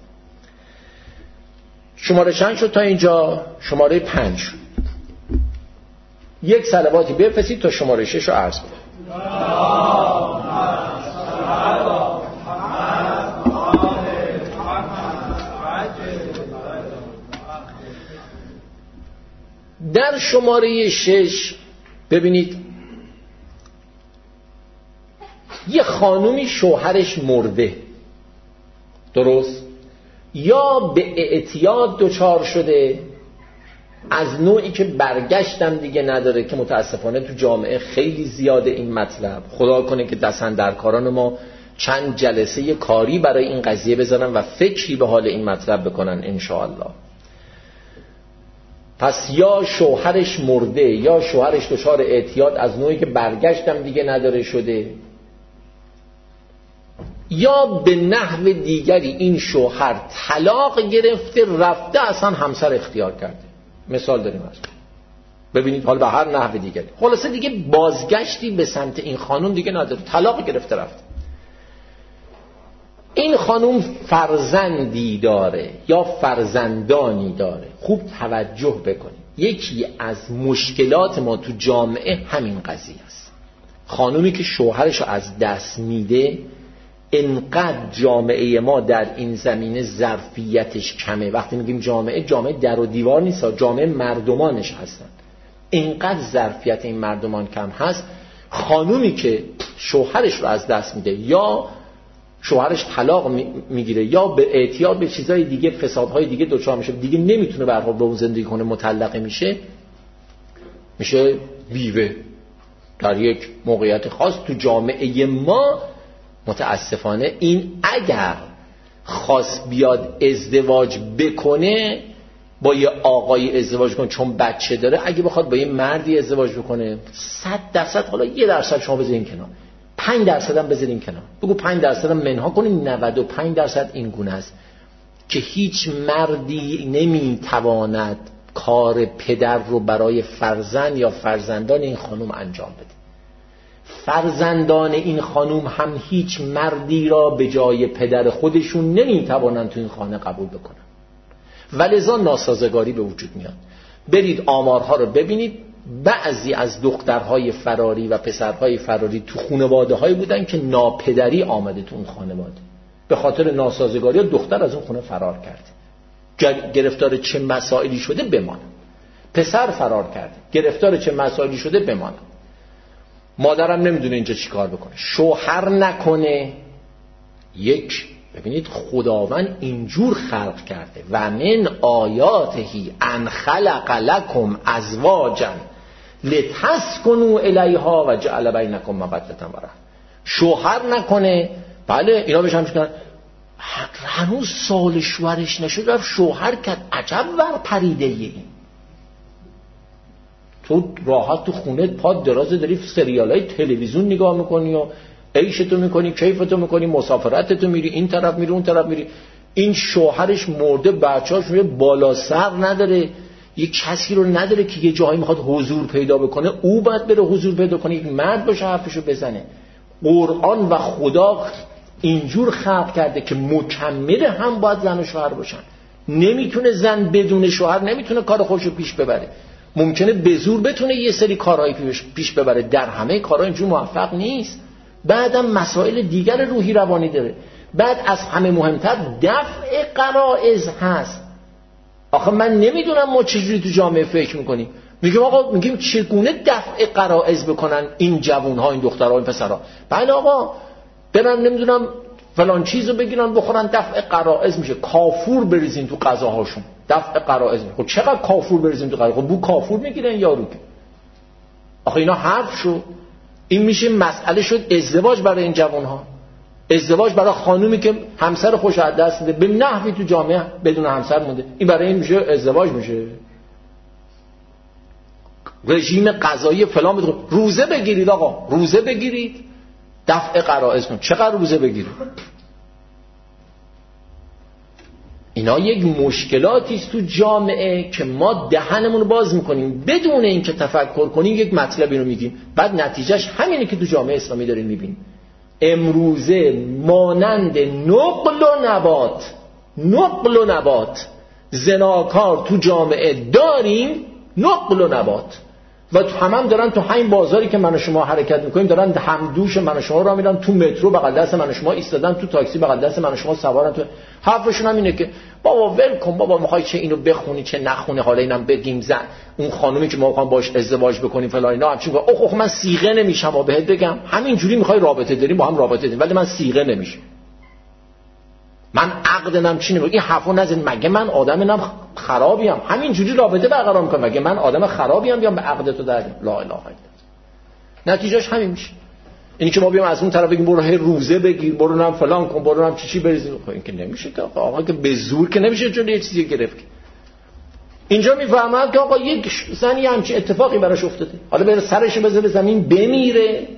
شماره چند شد تا اینجا؟ شماره 5 شد. یک صلواتی بفرستید تا شماره 6 رو عرض کنم. در شماره 6 ببینید یه خانومی شوهرش مرده، درست؟ یا به اعتیاد دچار شده از نوعی که برگشتم دیگه نداره، که متاسفانه تو جامعه خیلی زیاده این مطلب. خدا کنه که دستاندرکاران ما چند جلسه کاری برای این قضیه بذارن و فکری به حال این مطلب بکنن انشاءالله. پس یا شوهرش مرده یا شوهرش دچار اعتیاد از نوعی که برگشتم دیگه نداره شده، یا به نحو دیگری این شوهر طلاق گرفته رفته اصلا همسر اختیار کرده. مثال داریم هست. ببینید حال به هر نحو دیگری، خلاصه دیگه بازگشتی به سمت این خانم دیگه نداره، طلاق گرفته رفته. این خانم فرزندی داره یا فرزندانی داره. خوب توجه بکنید، یکی از مشکلات ما تو جامعه همین قضیه است. خانومی که شوهرشو از دست میده، انقدر جامعه ما در این زمینه ظرفیتش کمه. وقتی میگیم جامعه در و دیوار نیست، جامعه مردمانش هستن. انقدر ظرفیت این مردمان کم هست، خانومی که شوهرش رو از دست میده یا شوهرش طلاق میگیره یا به اعتیاد به چیزهای دیگه، فسادهای دیگه دچار میشه، دیگه نمیتونه به هر حال با اون زندگی کنه، مطلقه میشه بیوه در یک موقعیت خاص. تو جامعه ما متاسفانه این اگر خواست بیاد ازدواج بکنه با یه آقای ازدواج کنه چون بچه داره، اگه بخواد با یه مردی ازدواج بکنه 100%، حالا 1% شما بذارین کنار، 5% هم بذارین کنار، بگو 5% هم منها کنین، 95% این گونه است که هیچ مردی نمیتواند کار پدر رو برای فرزند یا فرزندان این خانم انجام بده. فرزندان این خانم هم هیچ مردی را به جای پدر خودشون نمیتوانند تو این خانه قبول بکنن، ولذا ناسازگاری به وجود میاد. برید آمارها رو ببینید، بعضی از دخترهای فراری و پسرهای فراری تو خانواده‌هایی بودن که ناپدری آمده تو اون خانواده، به خاطر ناسازگاری دختر از اون خونه فرار کرده، گرفتار چه مسائلی شده بمانه. پسر فرار کرده، گرفتار چه مسائلی شده بمانه. مادرم نمیدونه اینجا چی کار بکنه، شوهر نکنه. ببینید خداوند اینجور خلق کرده، و من آیاتهی ان خلق لکم ازواجا لتسکنوا الیها و جعل بینکم مودة و رحمة. شوهر نکنه. بله اینا بهش هم میگن هنوز سال شوهرش نشد رفت شوهر کرد، عجب ور پریده این. تو راحت تو خونت پاد درازه داری سریالای تلویزیون نگاه میکنی و عیشتو میکنی، کیفتو میکنی، مسافرتتو میری، این طرف میری اون طرف میری. این شوهرش مرده، بچه‌هاش بالا سر نداره، یه کسی رو نداره که یه جایی میخواد حضور پیدا بکنه، او باید بره حضور پیدا کنه، یک مرد باشه حرفشو بزنه. قرآن و خدا اینجور خلق کرده که مکمل هم باید زن و شوهر باشن. نمیتونه زن بدون شوهر نمیتونه کار خودشو پیش ببره. ممکنه به زور بتونه یه سری کارهای پیش ببره، در همه کارها اینجور موفق نیست. بعدم مسائل دیگر روحی روانی داره. بعد از همه مهمتر دفع غرایز هست. آخه من نمیدونم ما چجوری تو جامعه فکر میکنیم. میگیم آقا، میگیم چگونه دفع غرایز بکنن این جوانها، این دخترها، این پسرها. بله آقا برن نمیدونم فلان چیزو بگیرن بخورن، دفع غرایز میشه. کافور بریزین تو غذاهاشون، دفع غرایز میشه. خب چقدر کافور بریزین تو غذا؟ خب بو کافور میگیرن یارو که. آخه اینا حرف شد. این میشه مسئله شد ازدواج برای این جوانها. ازدواج برای خانومی که همسر خوش از دست میده، به نحوی تو جامعه بدون همسر مونده، این برای این میشه ازدواج میشه. رژیم غذایی فلان بدون. روزه بگیرید آقا، روزه بگیرید دفع غرایز کن. چقدر روزه بگیرید؟ اینا یک مشکلاتی است تو جامعه که ما دهنمون رو باز میکنیم بدون اینکه تفکر کنیم، یک مطلبی رو میگیم، بعد نتیجهش همینه که تو جامعه اسلامی داریم میبینیم. امروزه مانند نقل و نبات زناکار تو جامعه داریم، نقل و نبات. و هم دارن تو همین بازاری که من و شما حرکت میکنیم، دارن هم دوش من و شما را میرن، تو مترو بغل دست من و شما ایستادن، تو تاکسی بغل دست من و شما سوارن. تو حرفشون هم اینه که بابا ول کن بابا، میخوای چه اینو بخونی چه نخونی، حالا اینم بگیم زن اون خانومی که ما میخوام باش ازدواج بکنیم فلان اینا. همچین که اوه من صیغه نمیشم و بهت بگم همین جوری میخوای رابطه داریم با هم رابطه داریم، ولی من صیغه نمیشم، من عقدنم چی نمیگم. این حرفو نزن. مگه من آدمم خرابیم همین جوری رابطه برقرار میکنم؟ مگه من آدم خرابیم بیام به عقدتو در لا اله الا الله؟ نتیجهش همین میشه. اینی که ما بیام از اون طرف بگیم برو روزه بگیر، برو نم فلان کن، برو نم چی بریزیم. خب این که نمیشه که آقا، که به زور که نمیشه چون یه چیزی گرفت. اینجا میفهمم که آقا یک زنی همچین اتفاقی براش افتاده، حالا بره سرش بذاره زمین بمیره.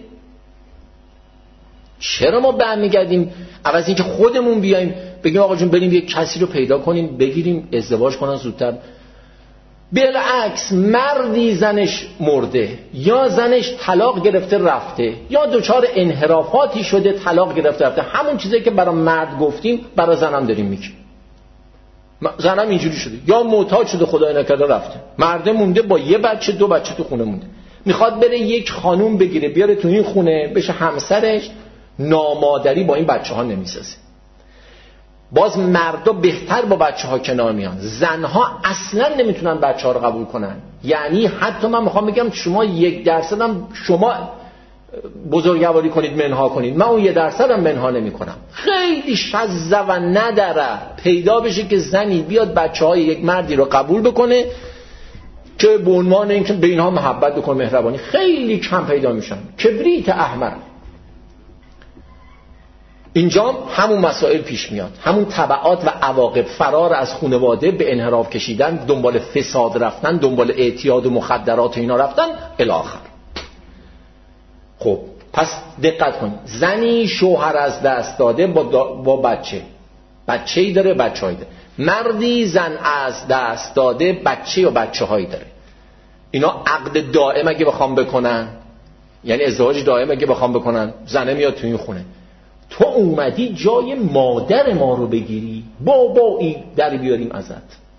چرا ما برمیگردیم عوض اینکه خودمون بیایم بگیم آقا جون بریم یک کسی رو پیدا کنیم بگیریم ازدواج کنن زودتر؟ بالعکس، مردی زنش مرده یا زنش طلاق گرفته رفته یا دچار انحرافاتی شده طلاق گرفته رفته، همون چیزی که برای مرد گفتیم برای زنم داریم میگیم. زنم اینجوری شده یا معتاد شده خدای نکرده رفته، مرده مونده با یه بچه دو بچه تو خونه مونده، میخواد بره یک خانوم بگیره بیاره تو این خونه بشه همسرش، نامادری با این بچه ها نمیسازه. باز مردا بهتر با بچه ها کنار میان، زنها اصلا نمیتونن بچه ها رو قبول کنن. یعنی حتی من میخوام بگم شما 1% هم شما بزرگواری کنید منها کنید، من اون 1% هم منها نمی کنم. خیلی شذ و نداره پیدا بشه که زنی بیاد بچه های یک مردی رو قبول بکنه که به عنوان اینکه به اینها محبت بکنه، مهربانی، خیلی کم پیدا میشن. کبریت احمر. اینجا همون مسائل پیش میاد، همون تبعات و عواقب، فرار از خانواده، به انحراف کشیدن، دنبال فساد رفتن، دنبال اعتیاد و مخدرات و اینا رفتن الی آخر. خب پس دقت کنید، زنی شوهر از دست داده با بچه‌ای داره، بچه‌ای داره. مردی زن از دست داده، بچه و بچه‌هایی داره. اینا عقد دائم اگه بخوام بکنن، یعنی ازدواج دائم اگه بخوام بکنن، زنه میاد تو این خونه، تو اومدی جای مادر ما رو بگیری، بابایی در بیاریم ازت.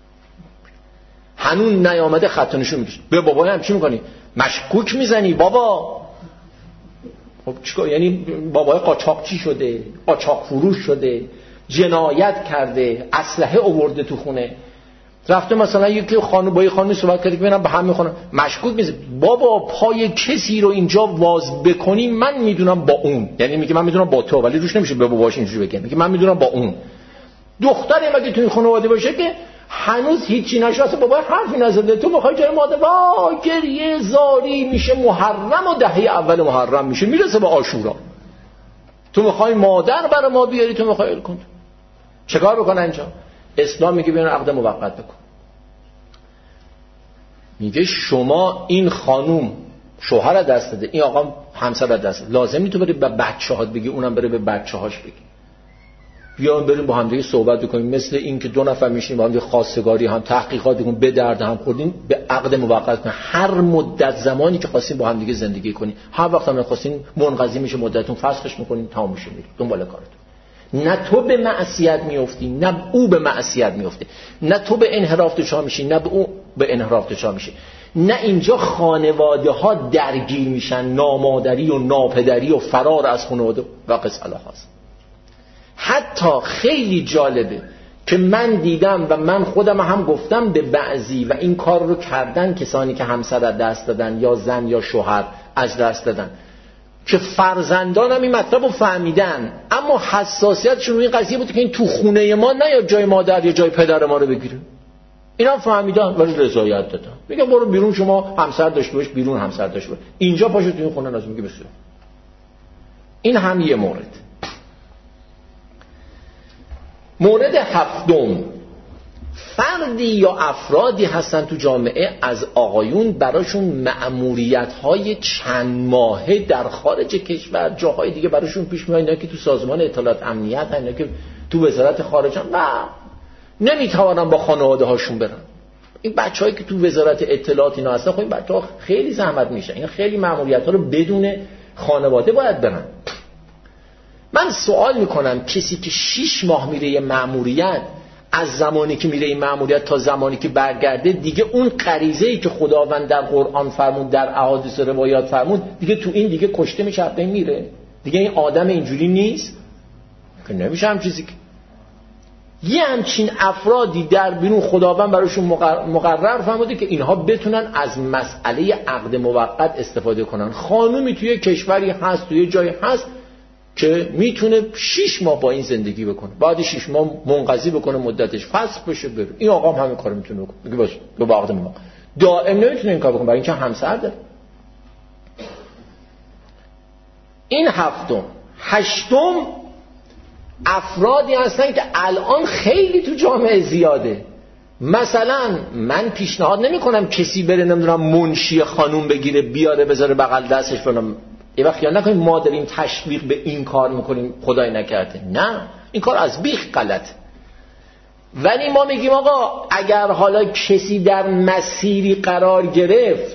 هنون نیامده خطانشو میکشی به بابای هم چی میکنی؟ مشکوک میزنی بابا. خب چیکار؟ یعنی بابای قاچاقچی شده، قاچاق فروش شده، جنایت کرده، اسلحه آورده تو خونه، رفته مثلا یکی خانم با یه خانمی صحبت کرده که ببینم به هم میخونن، مشکوک میشه. بابا پای کسی رو اینجا واز بکنی من میدونم با اون، یعنی میگه من میدونم با تو، ولی روش نمیشه به باباش اینجوری بگه، میگه من میدونم با اون. دختری مگه تو این خانواده باشه که هنوز هیچی نشه، اصلا بابا حرفی نزده، تو بخوای جای مادر وای گریه زاری میشه، محرم و دهه اول محرم میشه، میرسه به عاشورا. تو میخوای مادر برای ما بیاری، تو میخوای کن. چیکار بکن اینجا؟ اسلام میگه بیان عقد موقت بکن. میگه شما این خانوم شوهر را دست داده، این آقا همسر را دست داده، لازم نیست تو بری به بچه‌هات بگی، اونم بره به بچه‌هاش بگی. بیان بریم با هم دیگه صحبت بکنیم، مثل این که دو نفر میشینیم با هم دیگه خواستگاری هم تحقیقات بکنیم، به درد هم خوردیم، به عقد موقت کنیم. هر مدت زمانی که خواستیم با هم دیگه زندگی کنیم، هر وقت هم خواستیم منقضی میشه مدتتون، فسخش میکنیم، تمام میشه، میریم دنبال کارتون. نه تو به معصیت میافتی، نه او به معصیت میافته، نه تو به انحراف دچار میشی، نه به او به انحراف دچار میشه. نه اینجا خانواده ها درگیر میشن، نامادری و ناپدری و فرار از خانواده و قصه هاست. حتی خیلی جالبه که من دیدم و من خودم هم گفتم به بعضی و این کار رو کردن کسانی که همسر از دست دادن یا زن یا شوهر از دست دادن، که فرزندانم این مطلب رو فهمیدن اما حساسیتشون روی این قضیه بود که این تو خونه ما نه یا جای مادر یا جای پدر ما رو بگیره. اینا فهمیدن ولی رضایت دادن، میگه برو بیرون، شما همسر داشته باش، بیرون همسر داشته باش، اینجا پاشو تو این خونه ناز. میگه بسیار. این هم یه مورد. مورد هفتم، فردی یا افرادی هستن تو جامعه از آقایون براشون مأموریت‌های چند ماهه در خارج کشور، جاهای دیگه براشون پیش میاد، اینا که تو سازمان اطلاعات امنیت، اینا که تو وزارت خارجه و نمیتوانن با خانواده هاشون برن. این بچه‌هایی که تو وزارت اطلاعات اینا هستن، خب این بچه‌ها خیلی زحمت میشن، این خیلی مأموریت‌ها رو بدون خانواده باید برن. من سوال میکنم کسی که 6 ماه میره یه مأموریت، از زمانی که میره این مأموریت تا زمانی که برگرده، دیگه اون غریزه‌ای که خداوند در قرآن فرمود، در احادیث و روایات فرمود، دیگه تو این دیگه کشته میشه، به میره دیگه. این آدم اینجوری نیست که نمیشه هم چیزی که یه همچین افرادی در بیرون خداوند براشون مقرر فرموده که اینها بتونن از مسئله عقد موقت استفاده کنن. خانومی توی کشوری هست، توی جایی هست که میتونه 6 ماه با این زندگی بکنه، بعد 6 ماه منقضی بکنه، مدتش فسخ بشه بره. این آقا هم همین کارو میتونه بکنه، میگه باشه به عقد موقت. دائم نمیتونه این کار بکنه برای اینکه همسر داره. این هفتم. هشتم، افرادی هستن که الان خیلی تو جامعه زیاده. مثلا من پیشنهاد نمی کنم کسی بره نمیدونم منشی خانوم بگیره بیاره بذاره بغل دستش بنام. یه وقت خیال نکنیم ما داریم تشویق به این کار میکنیم، خدای نکرده، نه، این کار از بیخ غلط. ولی ما میگیم آقا اگر حالا کسی در مسیری قرار گرفت،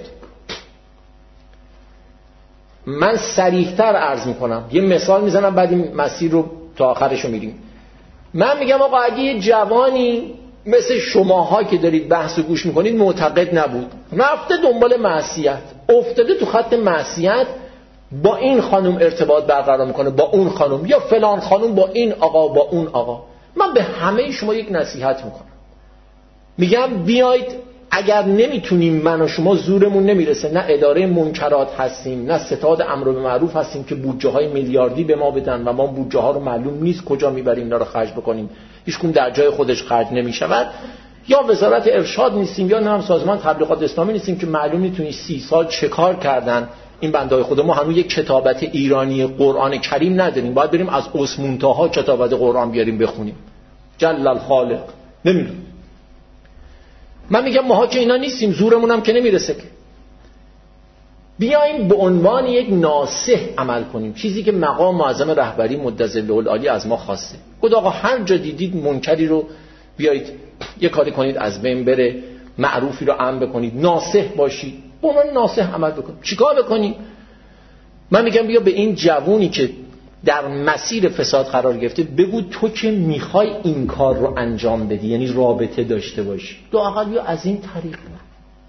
من صریح‌تر عرض میکنم، یه مثال میزنم بعد این مسیر رو تا آخرش رو میریم. من میگم آقا اگه یه جوانی مثل شماها که دارید بحث و گوش میکنید معتقد نبود، رفته دنبال معصیت، افتاده تو خط معصیت، با این خانم ارتباط برقرار میکنه، با اون خانم، یا فلان خانم با این آقا با اون آقا، من به همه شما یک نصیحت میکنم، میگم بیاید، اگر نمیتونیم، من و شما زورمون نمیرسه، نه اداره منکرات هستیم، نه ستاد امر به معروف هستیم که بودجه های میلیاردی به ما بدن و ما بودجه ها رو معلوم نیست کجا میبریم اینا رو خرج بکنیم، هیچکدوم در جای خودش خرج نمیشود، یا وزارت ارشاد نیستیم، یا نه سازمان تبلیغات اسلامی نیستیم که معلوم نیست 30 سال چه کار کردن این بندهای خدا. ما هنوز یک کتابت ایرانی قرآن کریم نداریم، باید بریم از اسمونتاها کتابت قرآن بیاریم بخونیم. جل الخالق. نمیدونم. من میگم ماها که اینا نیستیم، زورمون هم که نمیرسه که. بیاییم به عنوان یک ناصح عمل کنیم، چیزی که مقام معظم رهبری مدظله العالی از ما خواسته. گفت آقا هر جا دیدید منکری رو بیایید یه کاری کنید از بین بره، معروفی رو امر بکنید، ناصح باشید، به عنوان ناصح عمل بکنید. چیکار بکنیم؟ من میگم بیا به این جوونی که در مسیر فساد قرار گرفته بگو تو که میخوای این کار رو انجام بدی، یعنی رابطه داشته باشی، لااقل بیا از این طریق بره.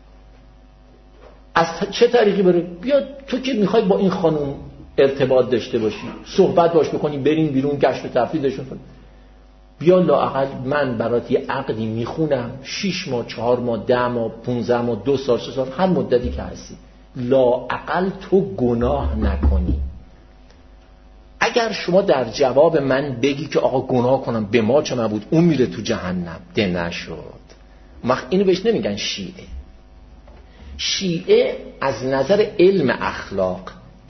از چه طریقی بره؟ بیا تو که میخوای با این خانم ارتباط داشته باشی، صحبت باش بکنی، بریم بیرون گشت و تفریح داشته باشی، بیا لااقل من برات یه عقدی میخونم، 6 ماه 4 ماه 10 ماه 15 ماه 2 سال 3 سال، هر مدتی که هستی، لااقل تو گناه نکنی. اگر شما در جواب من بگی که آقا گناه کنم به ما چه نبود، اون میره تو جهنم، ده نشد. اینو بهش نمیگن شیعه. شیعه از نظر علم اخلاق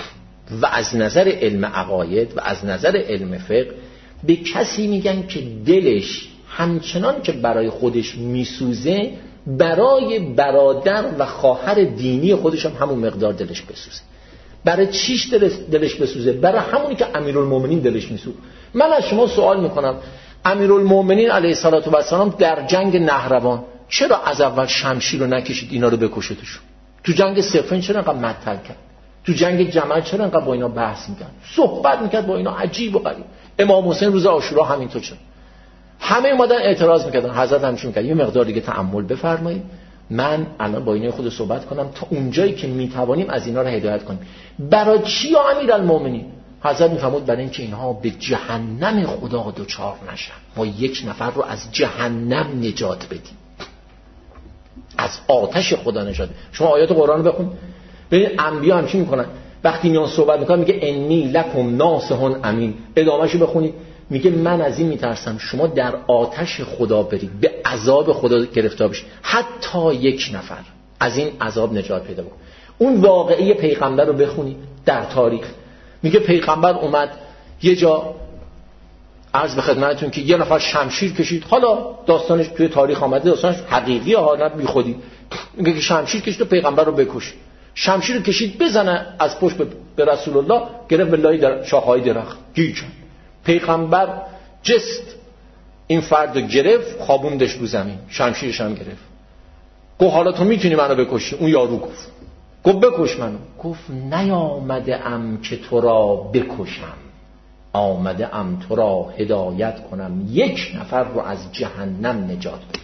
و از نظر علم عقاید و از نظر علم فقه به کسی میگن که دلش همچنان که برای خودش میسوزه برای برادر و خواهر دینی خودش هم همون مقدار دلش بسوزه. برای چیش دلش بسوزه؟ برای همونی که امیرالمومنین دلش میسوزه. من از شما سوال میکنم، امیرالمومنین علیه السلام در جنگ نهروان چرا از اول شمشیر رو نکشید اینا رو بکشتشون؟ تو جنگ صفین چرا انقدر مطل کرد؟ تو جنگ جمل چرا انقدر با اینا بحث میکرد، صحبت میکرد با اینا عجیب و غریب؟ امام حسین روز عاشورا همینطور شد. همه اومدن اعتراض میکردن. حضرت همچین میکرد یه مقدار دیگه تأمل بفرمایید، من الان با اینا خود صحبت کنم تا اونجایی که میتوانیم از اینا رو هدایت کنیم. برای چی یا امیرالمومنین؟ حضرت میفرمود برای اینکه اینها به جهنم خدا دوچار نشن. ما یک نفر رو از جهنم نجات بدیم، از آتش خدا نجات. شما آیات قرآن رو بخون ببین انبیا همچین میکنن، وقتی میان صحبت میکنن میگه انی لکم ناصح امین، ادامهشو بخونید میگه من از این میترسم شما در آتش خدا برید، به عذاب خدا گرفتار بشید، حتی یک نفر از این عذاب نجات پیدا کنه. اون واقعه پیغمبر رو بخونید در تاریخ، میگه پیغمبر اومد یه جا، عرض به خدمتتون که یه نفر شمشیر کشید، حالا داستانش توی تاریخ آمده، داستانش حقیقیه ها، نه بیخودی. میگه که شمشیر کشید و پیغمبر رو بکش. شمشیر رو کشید بزنه از پشت به رسول الله، گرفت به لای در شاخه‌های درخت گیر کرد. پیغمبر جست این فرد رو گرفت، خوابوندش رو زمین، شمشیرش هم گرفت. گفت حالا تو میتونی منو بکشی؟ اون یارو گفت بکش منو. گفت نیامده ام که تو را بکشم، آمده ام تو را هدایت کنم یک نفر رو از جهنم نجات بدم.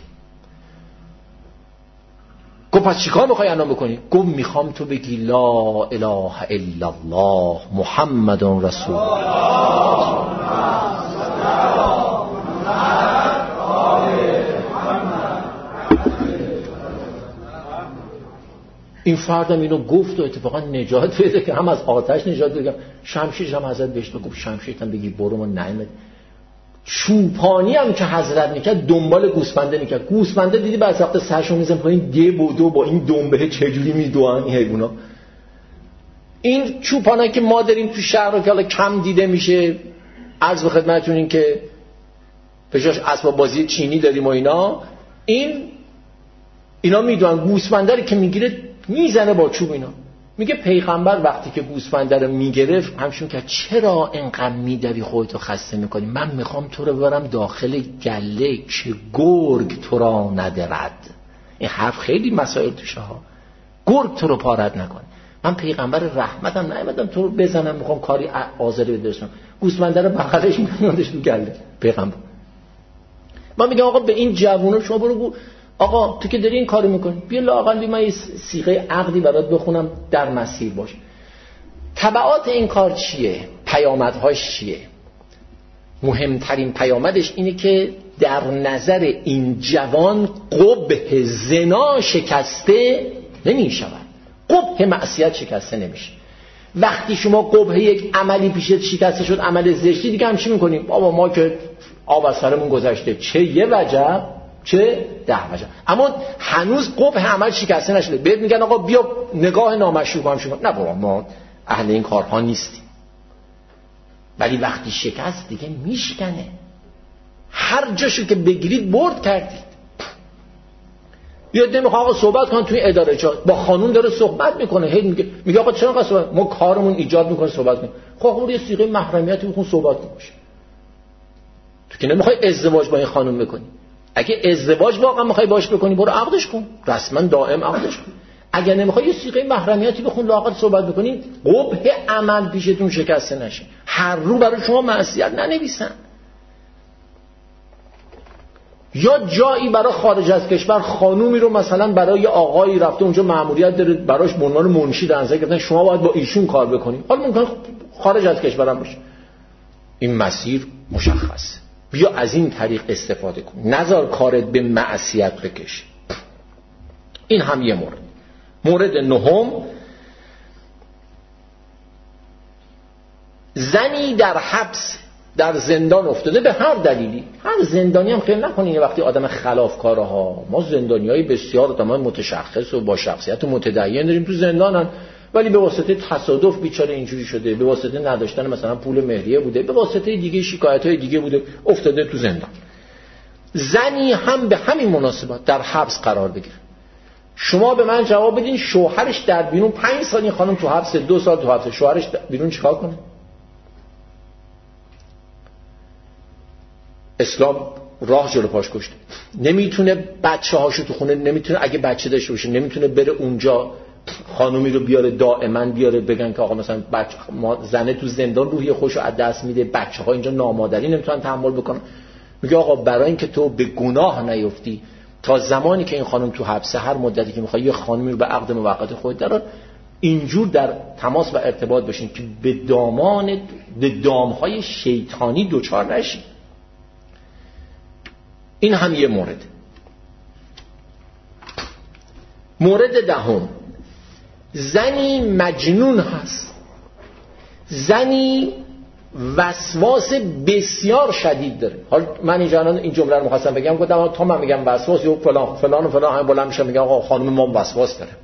گفت پس چیکار میخوای الان بکنی؟ گفت میخوام تو بگی لا اله الا الله محمد رسول الله. این فردم اینو گفت و اتفاقا نجات پیدا که هم از آتش نجات پیدا، شمشیرش هم حضرت بهش گفت شمشیرت هم بگی برو ما نعمت. چوپانی هم که حضرت میکرد دنبال گوسفنده میکرد. گوسفنده دیدی بعد وقت سرشو میزن پایین دی بودو با این دنبه چجوری میدوئن این حیونا. این چوپانایی که ما داریم تو شهر رو که حالا کم دیده میشه، عرض به خدمتتون این که بجاش اسباب بازی چینی داریم و اینا میدونن گوسفنده رو که میگیره میزنه با چوب. اینا میگه پیغمبر وقتی که گوسفنده رو میگرفت همشون که چرا اینقدر میدوی خودتو خسته میکنی؟ من میخوام تو رو ببرم داخل گله که گرگ تو را ندرد. این حرف خیلی مسائل توشه ها. گرگ تو رو پارد نکنه. من پیغمبر رحمتم، نیومدم تو رو بزنم، میخوام کاری آزاری بدرسونم. گوسفنده رو بغلش میکنندش تو گله پیغمبر. من میگم آقا به این جوونا شما برو آقا تو که داری این کارو میکنی بیا لااقل من یه صیغه عقدی برات بخونم در مسیر باش. تبعات این کار چیه؟ پیامدهاش چیه؟ مهمترین پیامدش اینه که در نظر این جوان قبح زنا شکسته نمیشود، قبح معصیت شکسته نمیشه. وقتی شما قبح یک عملی پیشت شکسته شد، عمل زشتی، دیگه هم چی میکنیم؟ بابا ما که آب از سرمون گذشته، چه یه وجب چه 10 وجب. اما هنوز قبح عمل شکسته نشده. بهت میگن آقا بیا نگاه نامشروع هم شما، نه بابا ما اهل این کارها نیستیم. ولی وقتی شکست دیگه میشکنه، هر جاشو که بگیرید برد کردید. بیاد نمیخواد آقا صحبت کنن توی اداره جات، با خانوم داره صحبت میکنه، هی میگه آقا چرا صحبت؟ ما کارمون ایجاد میکنه صحبت کنیم. خب یه صیغه محرمیتی بخون صحبت کن باشه. تو که نمیخوای ازدواج با این خانوم بکنی. اگه ازدواج واقعا میخوای باش بکنی برو عقدش کن، رسما دائم عقدش کن. اگه نمیخوای یه صیغه محرمیتی بخون لااقل صحبت بکنید، قبح عمل پیشتون شکسته نشه. هر رو برای شما معصیت ننویسن. یا جایی برای خارج از کشور خانومی رو مثلا برای آقایی رفته اونجا مأموریت داره، براش به عنوان منشی در نظر گرفتن شما باید با ایشون کار بکنید، حالا ممکن خارج از کشور هم باشه. این مسیر مشخصه. بیا از این طریق استفاده کن، نذار کارت به معصیت بکشه. این هم یه مورد. مورد نهم، زنی در حبس، در زندان افتاده به هر دلیلی. هر زندانی هم خیلی نکنین یه وقتی آدم خلافکاره ها. ما زندانیای بسیار آدمای متشخص و با شخصیت متدین داریم تو زندانن، ولی به واسطه تصادف بیچاره اینجوری شده، به واسطه نداشتن مثلا پول مهریه بوده، به واسطه دیگه شکایت‌های دیگه بوده، افتاده تو زندان. زنی هم به همین مناسبت در حبس قرار بگیره. شما به من جواب بدین شوهرش در بیرون 5 سال، این خانم تو حبس 2 سال تو حبس، شوهرش بیرون چیکار کنه؟ اسلام راه جلو پاش گذاشته. نمیتونه بچه‌هاشو تو خونه، نمیتونه اگه بچه داشته باشه نمیتونه بره اونجا خانومی رو بیاره دائما بیاره بگن که آقا مثلا زنه تو زندان روحی خوشو از دست میده، بچه‌ها اینجا نامادری نمیتونن تحمل بکنن. میگه آقا برای اینکه تو به گناه نیفتی، تا زمانی که این خانم تو حبسه، هر مدتی که میخوای یه خانمی رو به عقد موقت خودت درار، اینجور در تماس و ارتباط باشین که به دامهای شیطانی دوچار نشی. این هم یه مورد. مورد دهم، زنی مجنون هست، زنی وسواس بسیار شدید داره. حالا من این جمله رو می‌خواستم بگم، گفتم تا من میگم وسواس یا فلان و فلان، هم بلند میشه میگم آقا خانم ما وسواس داره.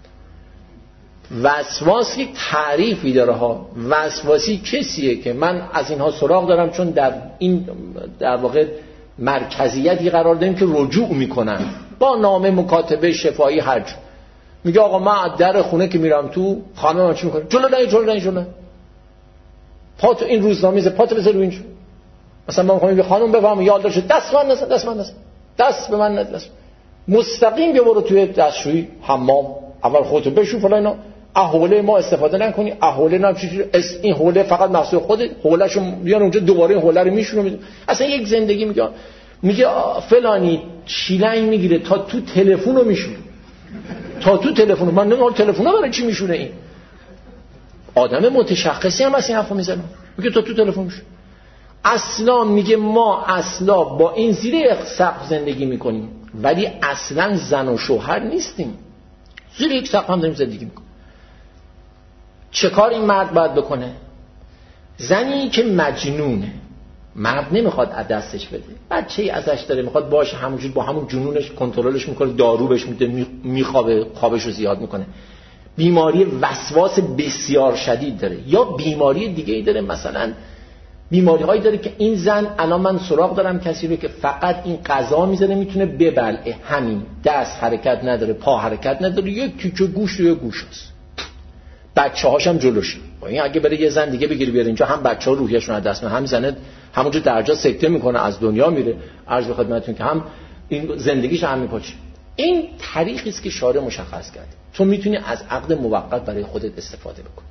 وسواس یک تعریفی داره ها. وسواسی کسیه که من از اینها سراغ دارم، چون در واقع مرکزیتی قرار داریم که رجوع میکنن با نامه مکاتبه شفاهی هر جا. میگه آقا من از در خونه که میرم تو، خانم من چی میکنه؟ جلو پاتو این روزنامه پاتو بذار رو اینجا. مثلا من میگم خانم بفهم یاد داشته دست به من نزن. مستقیم بیا برو توی دستشویی حمام، اول خودتو بشور فلان اینا. احوله ما استفاده نکنی، احوله نه چیزی، این حوله فقط محصول خودت، حولهشو بیان اونجا دوباره این حوله رو میشونه. اصلا یک زندگی میگه فلانی شیلنگ میگیره تا تو تلفنو میشونه، تا تو تلفن. من نمیدونم تلفنو برای چی میشونه. این آدم متشخصی هم از این حرفو میزنه، میگه تا تو تلفن میشونه. اصلا میگه ما اصلا با این زیر یک سقف زندگی میکنیم، ولی اصلا زن و شوهر نیستیم، زیر یک سقف هم داریم زندگی میکنیم. چه کار این مرد باید بکنه؟ زنی که مجنونه، مرد نمیخواد از دستش بده، بچه‌ای ازش داره میخواد باشه، همونجور با همون جنونش کنترلش میکنه، دارو بهش میده، میخوابه، خوابشو زیاد میکنه. بیماری وسواس بسیار شدید داره. یا بیماری دیگه ای داره، مثلا بیماری هایی داره که این زن، الان من سراغ دارم کسی رو که فقط این غذا میزنه میتونه ببلعه، همین، دست حرکت نداره، پا حرکت نداره، یک تیکه گوشت روی گوش هست، بچه هاش هم جلوشه. این اگه بره یه زن دیگه بگیره بیاره اینجا، هم بچه ها روحیشون از دست میره، هم زنه همونجا درجا سکته میکنه، از دنیا میره. عرض به خدمتتون که هم این زندگیش هم میپاچه. این طریقی است که شارع مشخص کرده. تو میتونی از عقد موقت برای خودت استفاده بکنی.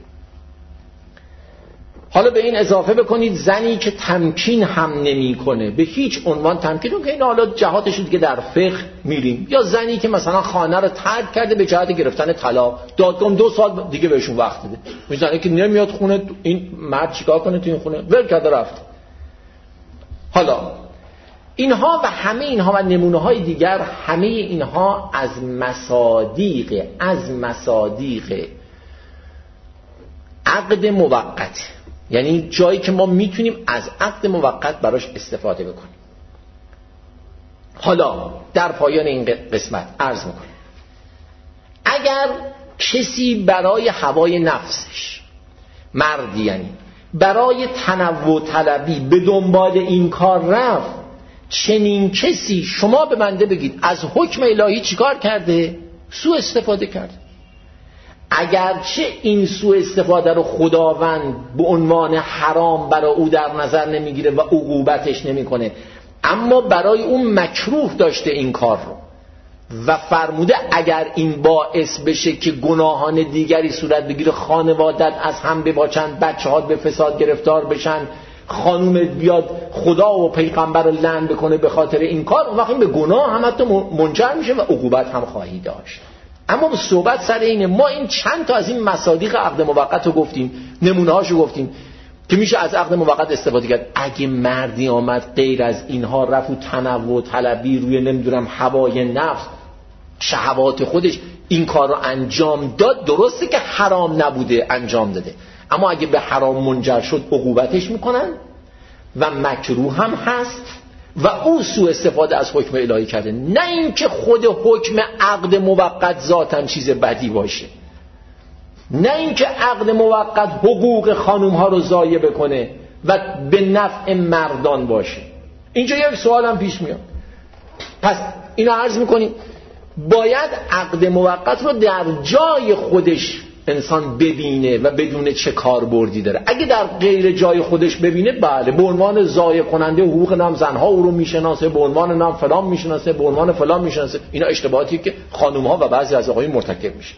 حالا به این اضافه بکنید زنی که تمکین هم نمیکنه، به هیچ عنوان تمکین، که این حالا جهاتش دیگه در فقه میریم. یا زنی که مثلا خانه رو ترک کرده به جهت گرفتن طلاق، دادگاه 2 سال دیگه بهشون وقت بده. میزنه که نمیاد خونه، این مرد چیکار کنه تو این خونه؟ ول کرده رفت. حالا اینها و همه اینها و نمونه های دیگر، همه اینها از مصادیق عقد موقت، یعنی جایی که ما میتونیم از عقد موقت براش استفاده بکنیم. حالا در پایان این قسمت عرض میکنم، اگر کسی برای هوای نفسش، مردی یعنی برای تنوع طلبی به دنبال این کار رفت، چنین کسی شما به بنده بگید از حکم الهی چیکار کرده؟ سوء استفاده کرده. اگرچه این سوء استفاده رو خداوند به عنوان حرام برای او در نظر نمیگیره و عقوبتش نمیکنه، اما برای اون مکروه داشته این کار رو و فرموده اگر این باعث بشه که گناهان دیگری صورت بگیره، خانوادت از هم بباچن، بچه‌هات به فساد گرفتار بشن، خانومت بیاد خدا و پیغمبر رو لعن بکنه به خاطر این کار، اون وقت این به گناه هم حتی منجر میشه و عقوبت هم خواهی داشت. اما صحبت سر اینه، ما این چند تا از این مصادیق عقد موقت رو گفتیم، نمونه هاشو گفتیم که میشه از عقد موقت استفاده کرد. اگه مردی آمد غیر از اینها رفت و تنوع طلبی روی نمیدونم هوای نفس، شهوات خودش این کار رو انجام داد، درسته که حرام نبوده انجام داده، اما اگه به حرام منجر شد عقوبتش میکنن و مکروه هم هست و او سوء استفاده از حکم الهی کرده. نه اینکه خود حکم عقد موقت ذاتاً چیز بدی باشه، نه اینکه عقد موقت حقوق خانوم ها رو ضایع بکنه و به نفع مردان باشه. اینجا یک سوال هم پیش میاد. پس اینو عرض میکنیم باید عقد موقت رو در جای خودش انسان ببینه و بدونه چه کاربردی داره. اگه در غیر جای خودش ببینه، بله، به عنوان ضایع کننده حقوق نام زنها او رو میشناسه، به عنوان نام فلان میشناسه، به عنوان فلان میشناسه. اینا اشتباهاتی که خانوم ها و بعضی از آقایون مرتکب میشه.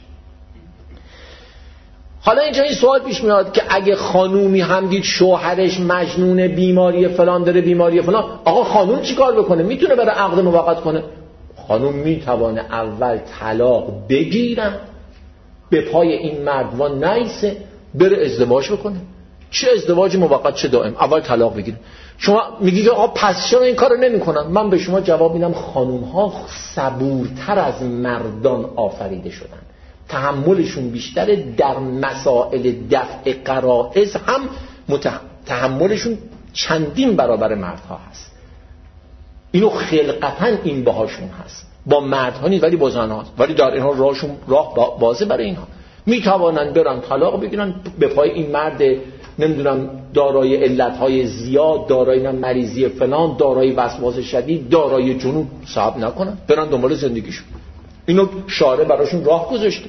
حالا اینجا این سوال پیش میاد که اگه خانومی هم دید شوهرش مجنون، بیماری فلان داره، بیماری فلان، آقا خانوم چی کار بکنه؟ میتونه بره عقد موقت کنه؟ خانوم میتوانه اول طلاق بگیرن، به پای این مردوان نیسه، بره ازدواج بکنه. چه ازدواج موقت چه دائم، اول طلاق بگیره. شما میگی که آقا پس چرا این کارو نمیکنن؟ من به شما جواب میدم خانوم ها صبورتر از مردان آفریده شدن، تحملشون بیشتره. در مسائل دفع غرائز هم تحملشون چندین برابر مردها هست. اینو خلقتاً این باهاشون هست، با مردها نیست ولی با زنها هست. ولی در اینها راهشون راه بازه برای اینها. میتوانن برن طلاق بگیرن، به پای این مرد نمیدونم دارای علتهای زیاد، دارای مریضی فلان، دارای وسواس شدید، دارای جنون صاحب نکنن، برن دنبال زندگیشون. اینو شارع براشون راه گذاشته.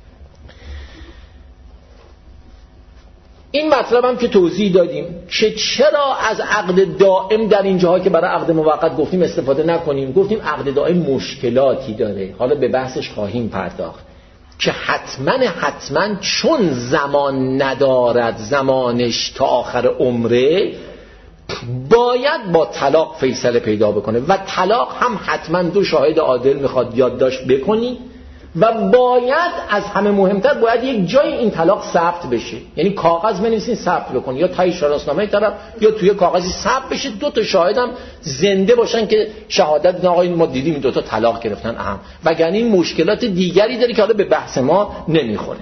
این مطلب هم که توضیح دادیم که چرا از عقد دائم در این جاها که برای عقد موقت گفتیم استفاده نکنیم. گفتیم عقد دائم مشکلاتی داره، حالا به بحثش خواهیم پرداخت که حتما چون زمان ندارد، زمانش تا آخر عمره، باید با طلاق فیصله پیدا بکنه و طلاق هم حتما 2 شاهد عادل میخواد یادداشت بکنی و باید از همه مهمتر باید یک جای این طلاق ثبت بشه. یعنی کاغذ بنویسین ثبت بکنی، یا تای شناسنامه طرف یا توی کاغذی ثبت بشه، 2 تا شاهد هم زنده باشن که شهادت آقا این ما دیدیم این 2 تا طلاق گرفتن اهم. وگرنه این مشکلات دیگری داره که حالا به بحث ما نمیخوره.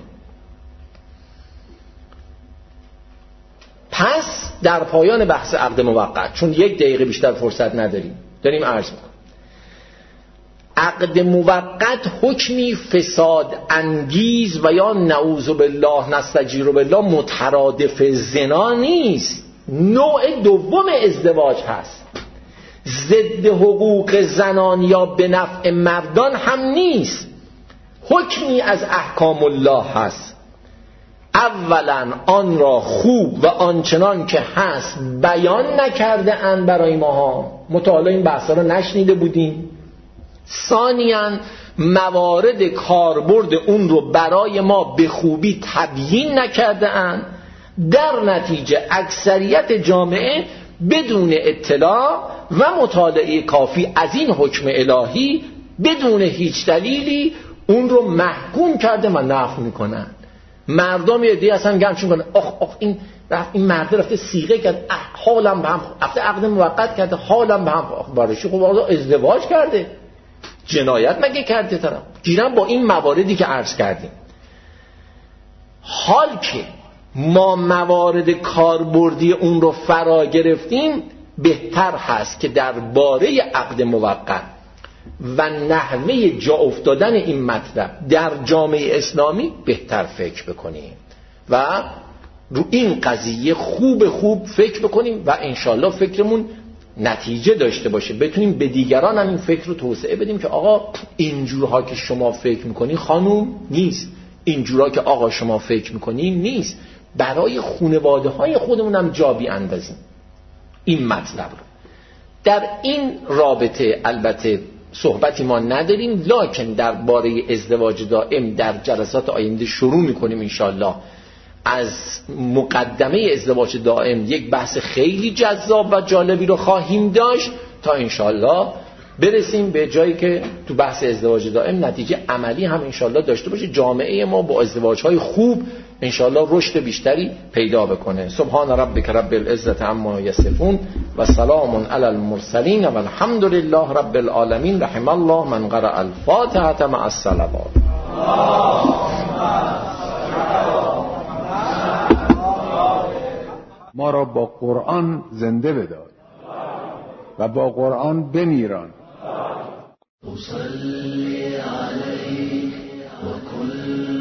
پس در پایان بحث عقد موقت، چون 1 دقیقه بیشتر فرصت نداریم، داریم عرض میکنیم عقد موقت حکمی فساد انگیز و یا نعوذ بالله نستجیر بالله مترادف زنا نیست، نوع دوم ازدواج هست. ضد حقوق زنان یا به نفع مردان هم نیست، حکمی از احکام الله هست. اولا آن را خوب و آنچنان که هست بیان نکرده اند برای ماها، مطالعه این بحثا رو نشنیده بودیم. ثانیاً موارد کاربرد اون رو برای ما به خوبی تبیین نکرده اند. در نتیجه اکثریت جامعه بدون اطلاع و مطالعه کافی از این حکم الهی بدون هیچ دلیلی اون رو محکوم کرده و نفی میکنن. مردم یه عده‌ای اصلا گمشون کنن آخ این مرد رفته صیغه کرد، حالم به هم رفته عقد موقت کرده، حالم به هم بارشی. خب ازدواج کرده، جنایت مگه کرده طرف؟ گیرم با این مواردی که عرض کردیم. حال که ما موارد کاربردی اون رو فرا گرفتیم، بهتر هست که درباره عقد موقت و نحوه جا افتادن این مطلب در جامعه اسلامی بهتر فکر بکنیم و رو این قضیه خوب فکر بکنیم و انشالله فکرمون نتیجه داشته باشه، بتونیم به دیگران هم این فکر رو توسعه بدیم که آقا اینجورها که شما فکر میکنی خانوم نیست، اینجورها که آقا شما فکر میکنی نیست. برای خانواده های خودمون هم جا بیاندازیم این مطلب رو. در این رابطه البته صحبتی ما نداریم، لکن درباره ازدواج دائم در جلسات آینده شروع میکنیم انشالله. از مقدمه ازدواج دائم یک بحث خیلی جذاب و جالبی رو خواهیم داشت تا انشالله برسیم به جایی که تو بحث ازدواج دائم نتیجه عملی هم انشالله داشته باشه، جامعه ما با ازدواج‌های خوب انشالله رشد بیشتری پیدا بکنه. سبحان ربک رب العزة عما یصفون و سلام علی المرسلین و الحمد لله رب العالمین. رحم الله من قرأ الفاتحة مع الصلوات. ما را با قرآن زنده بدار و با قرآن بمیران. أصلي عليك وكل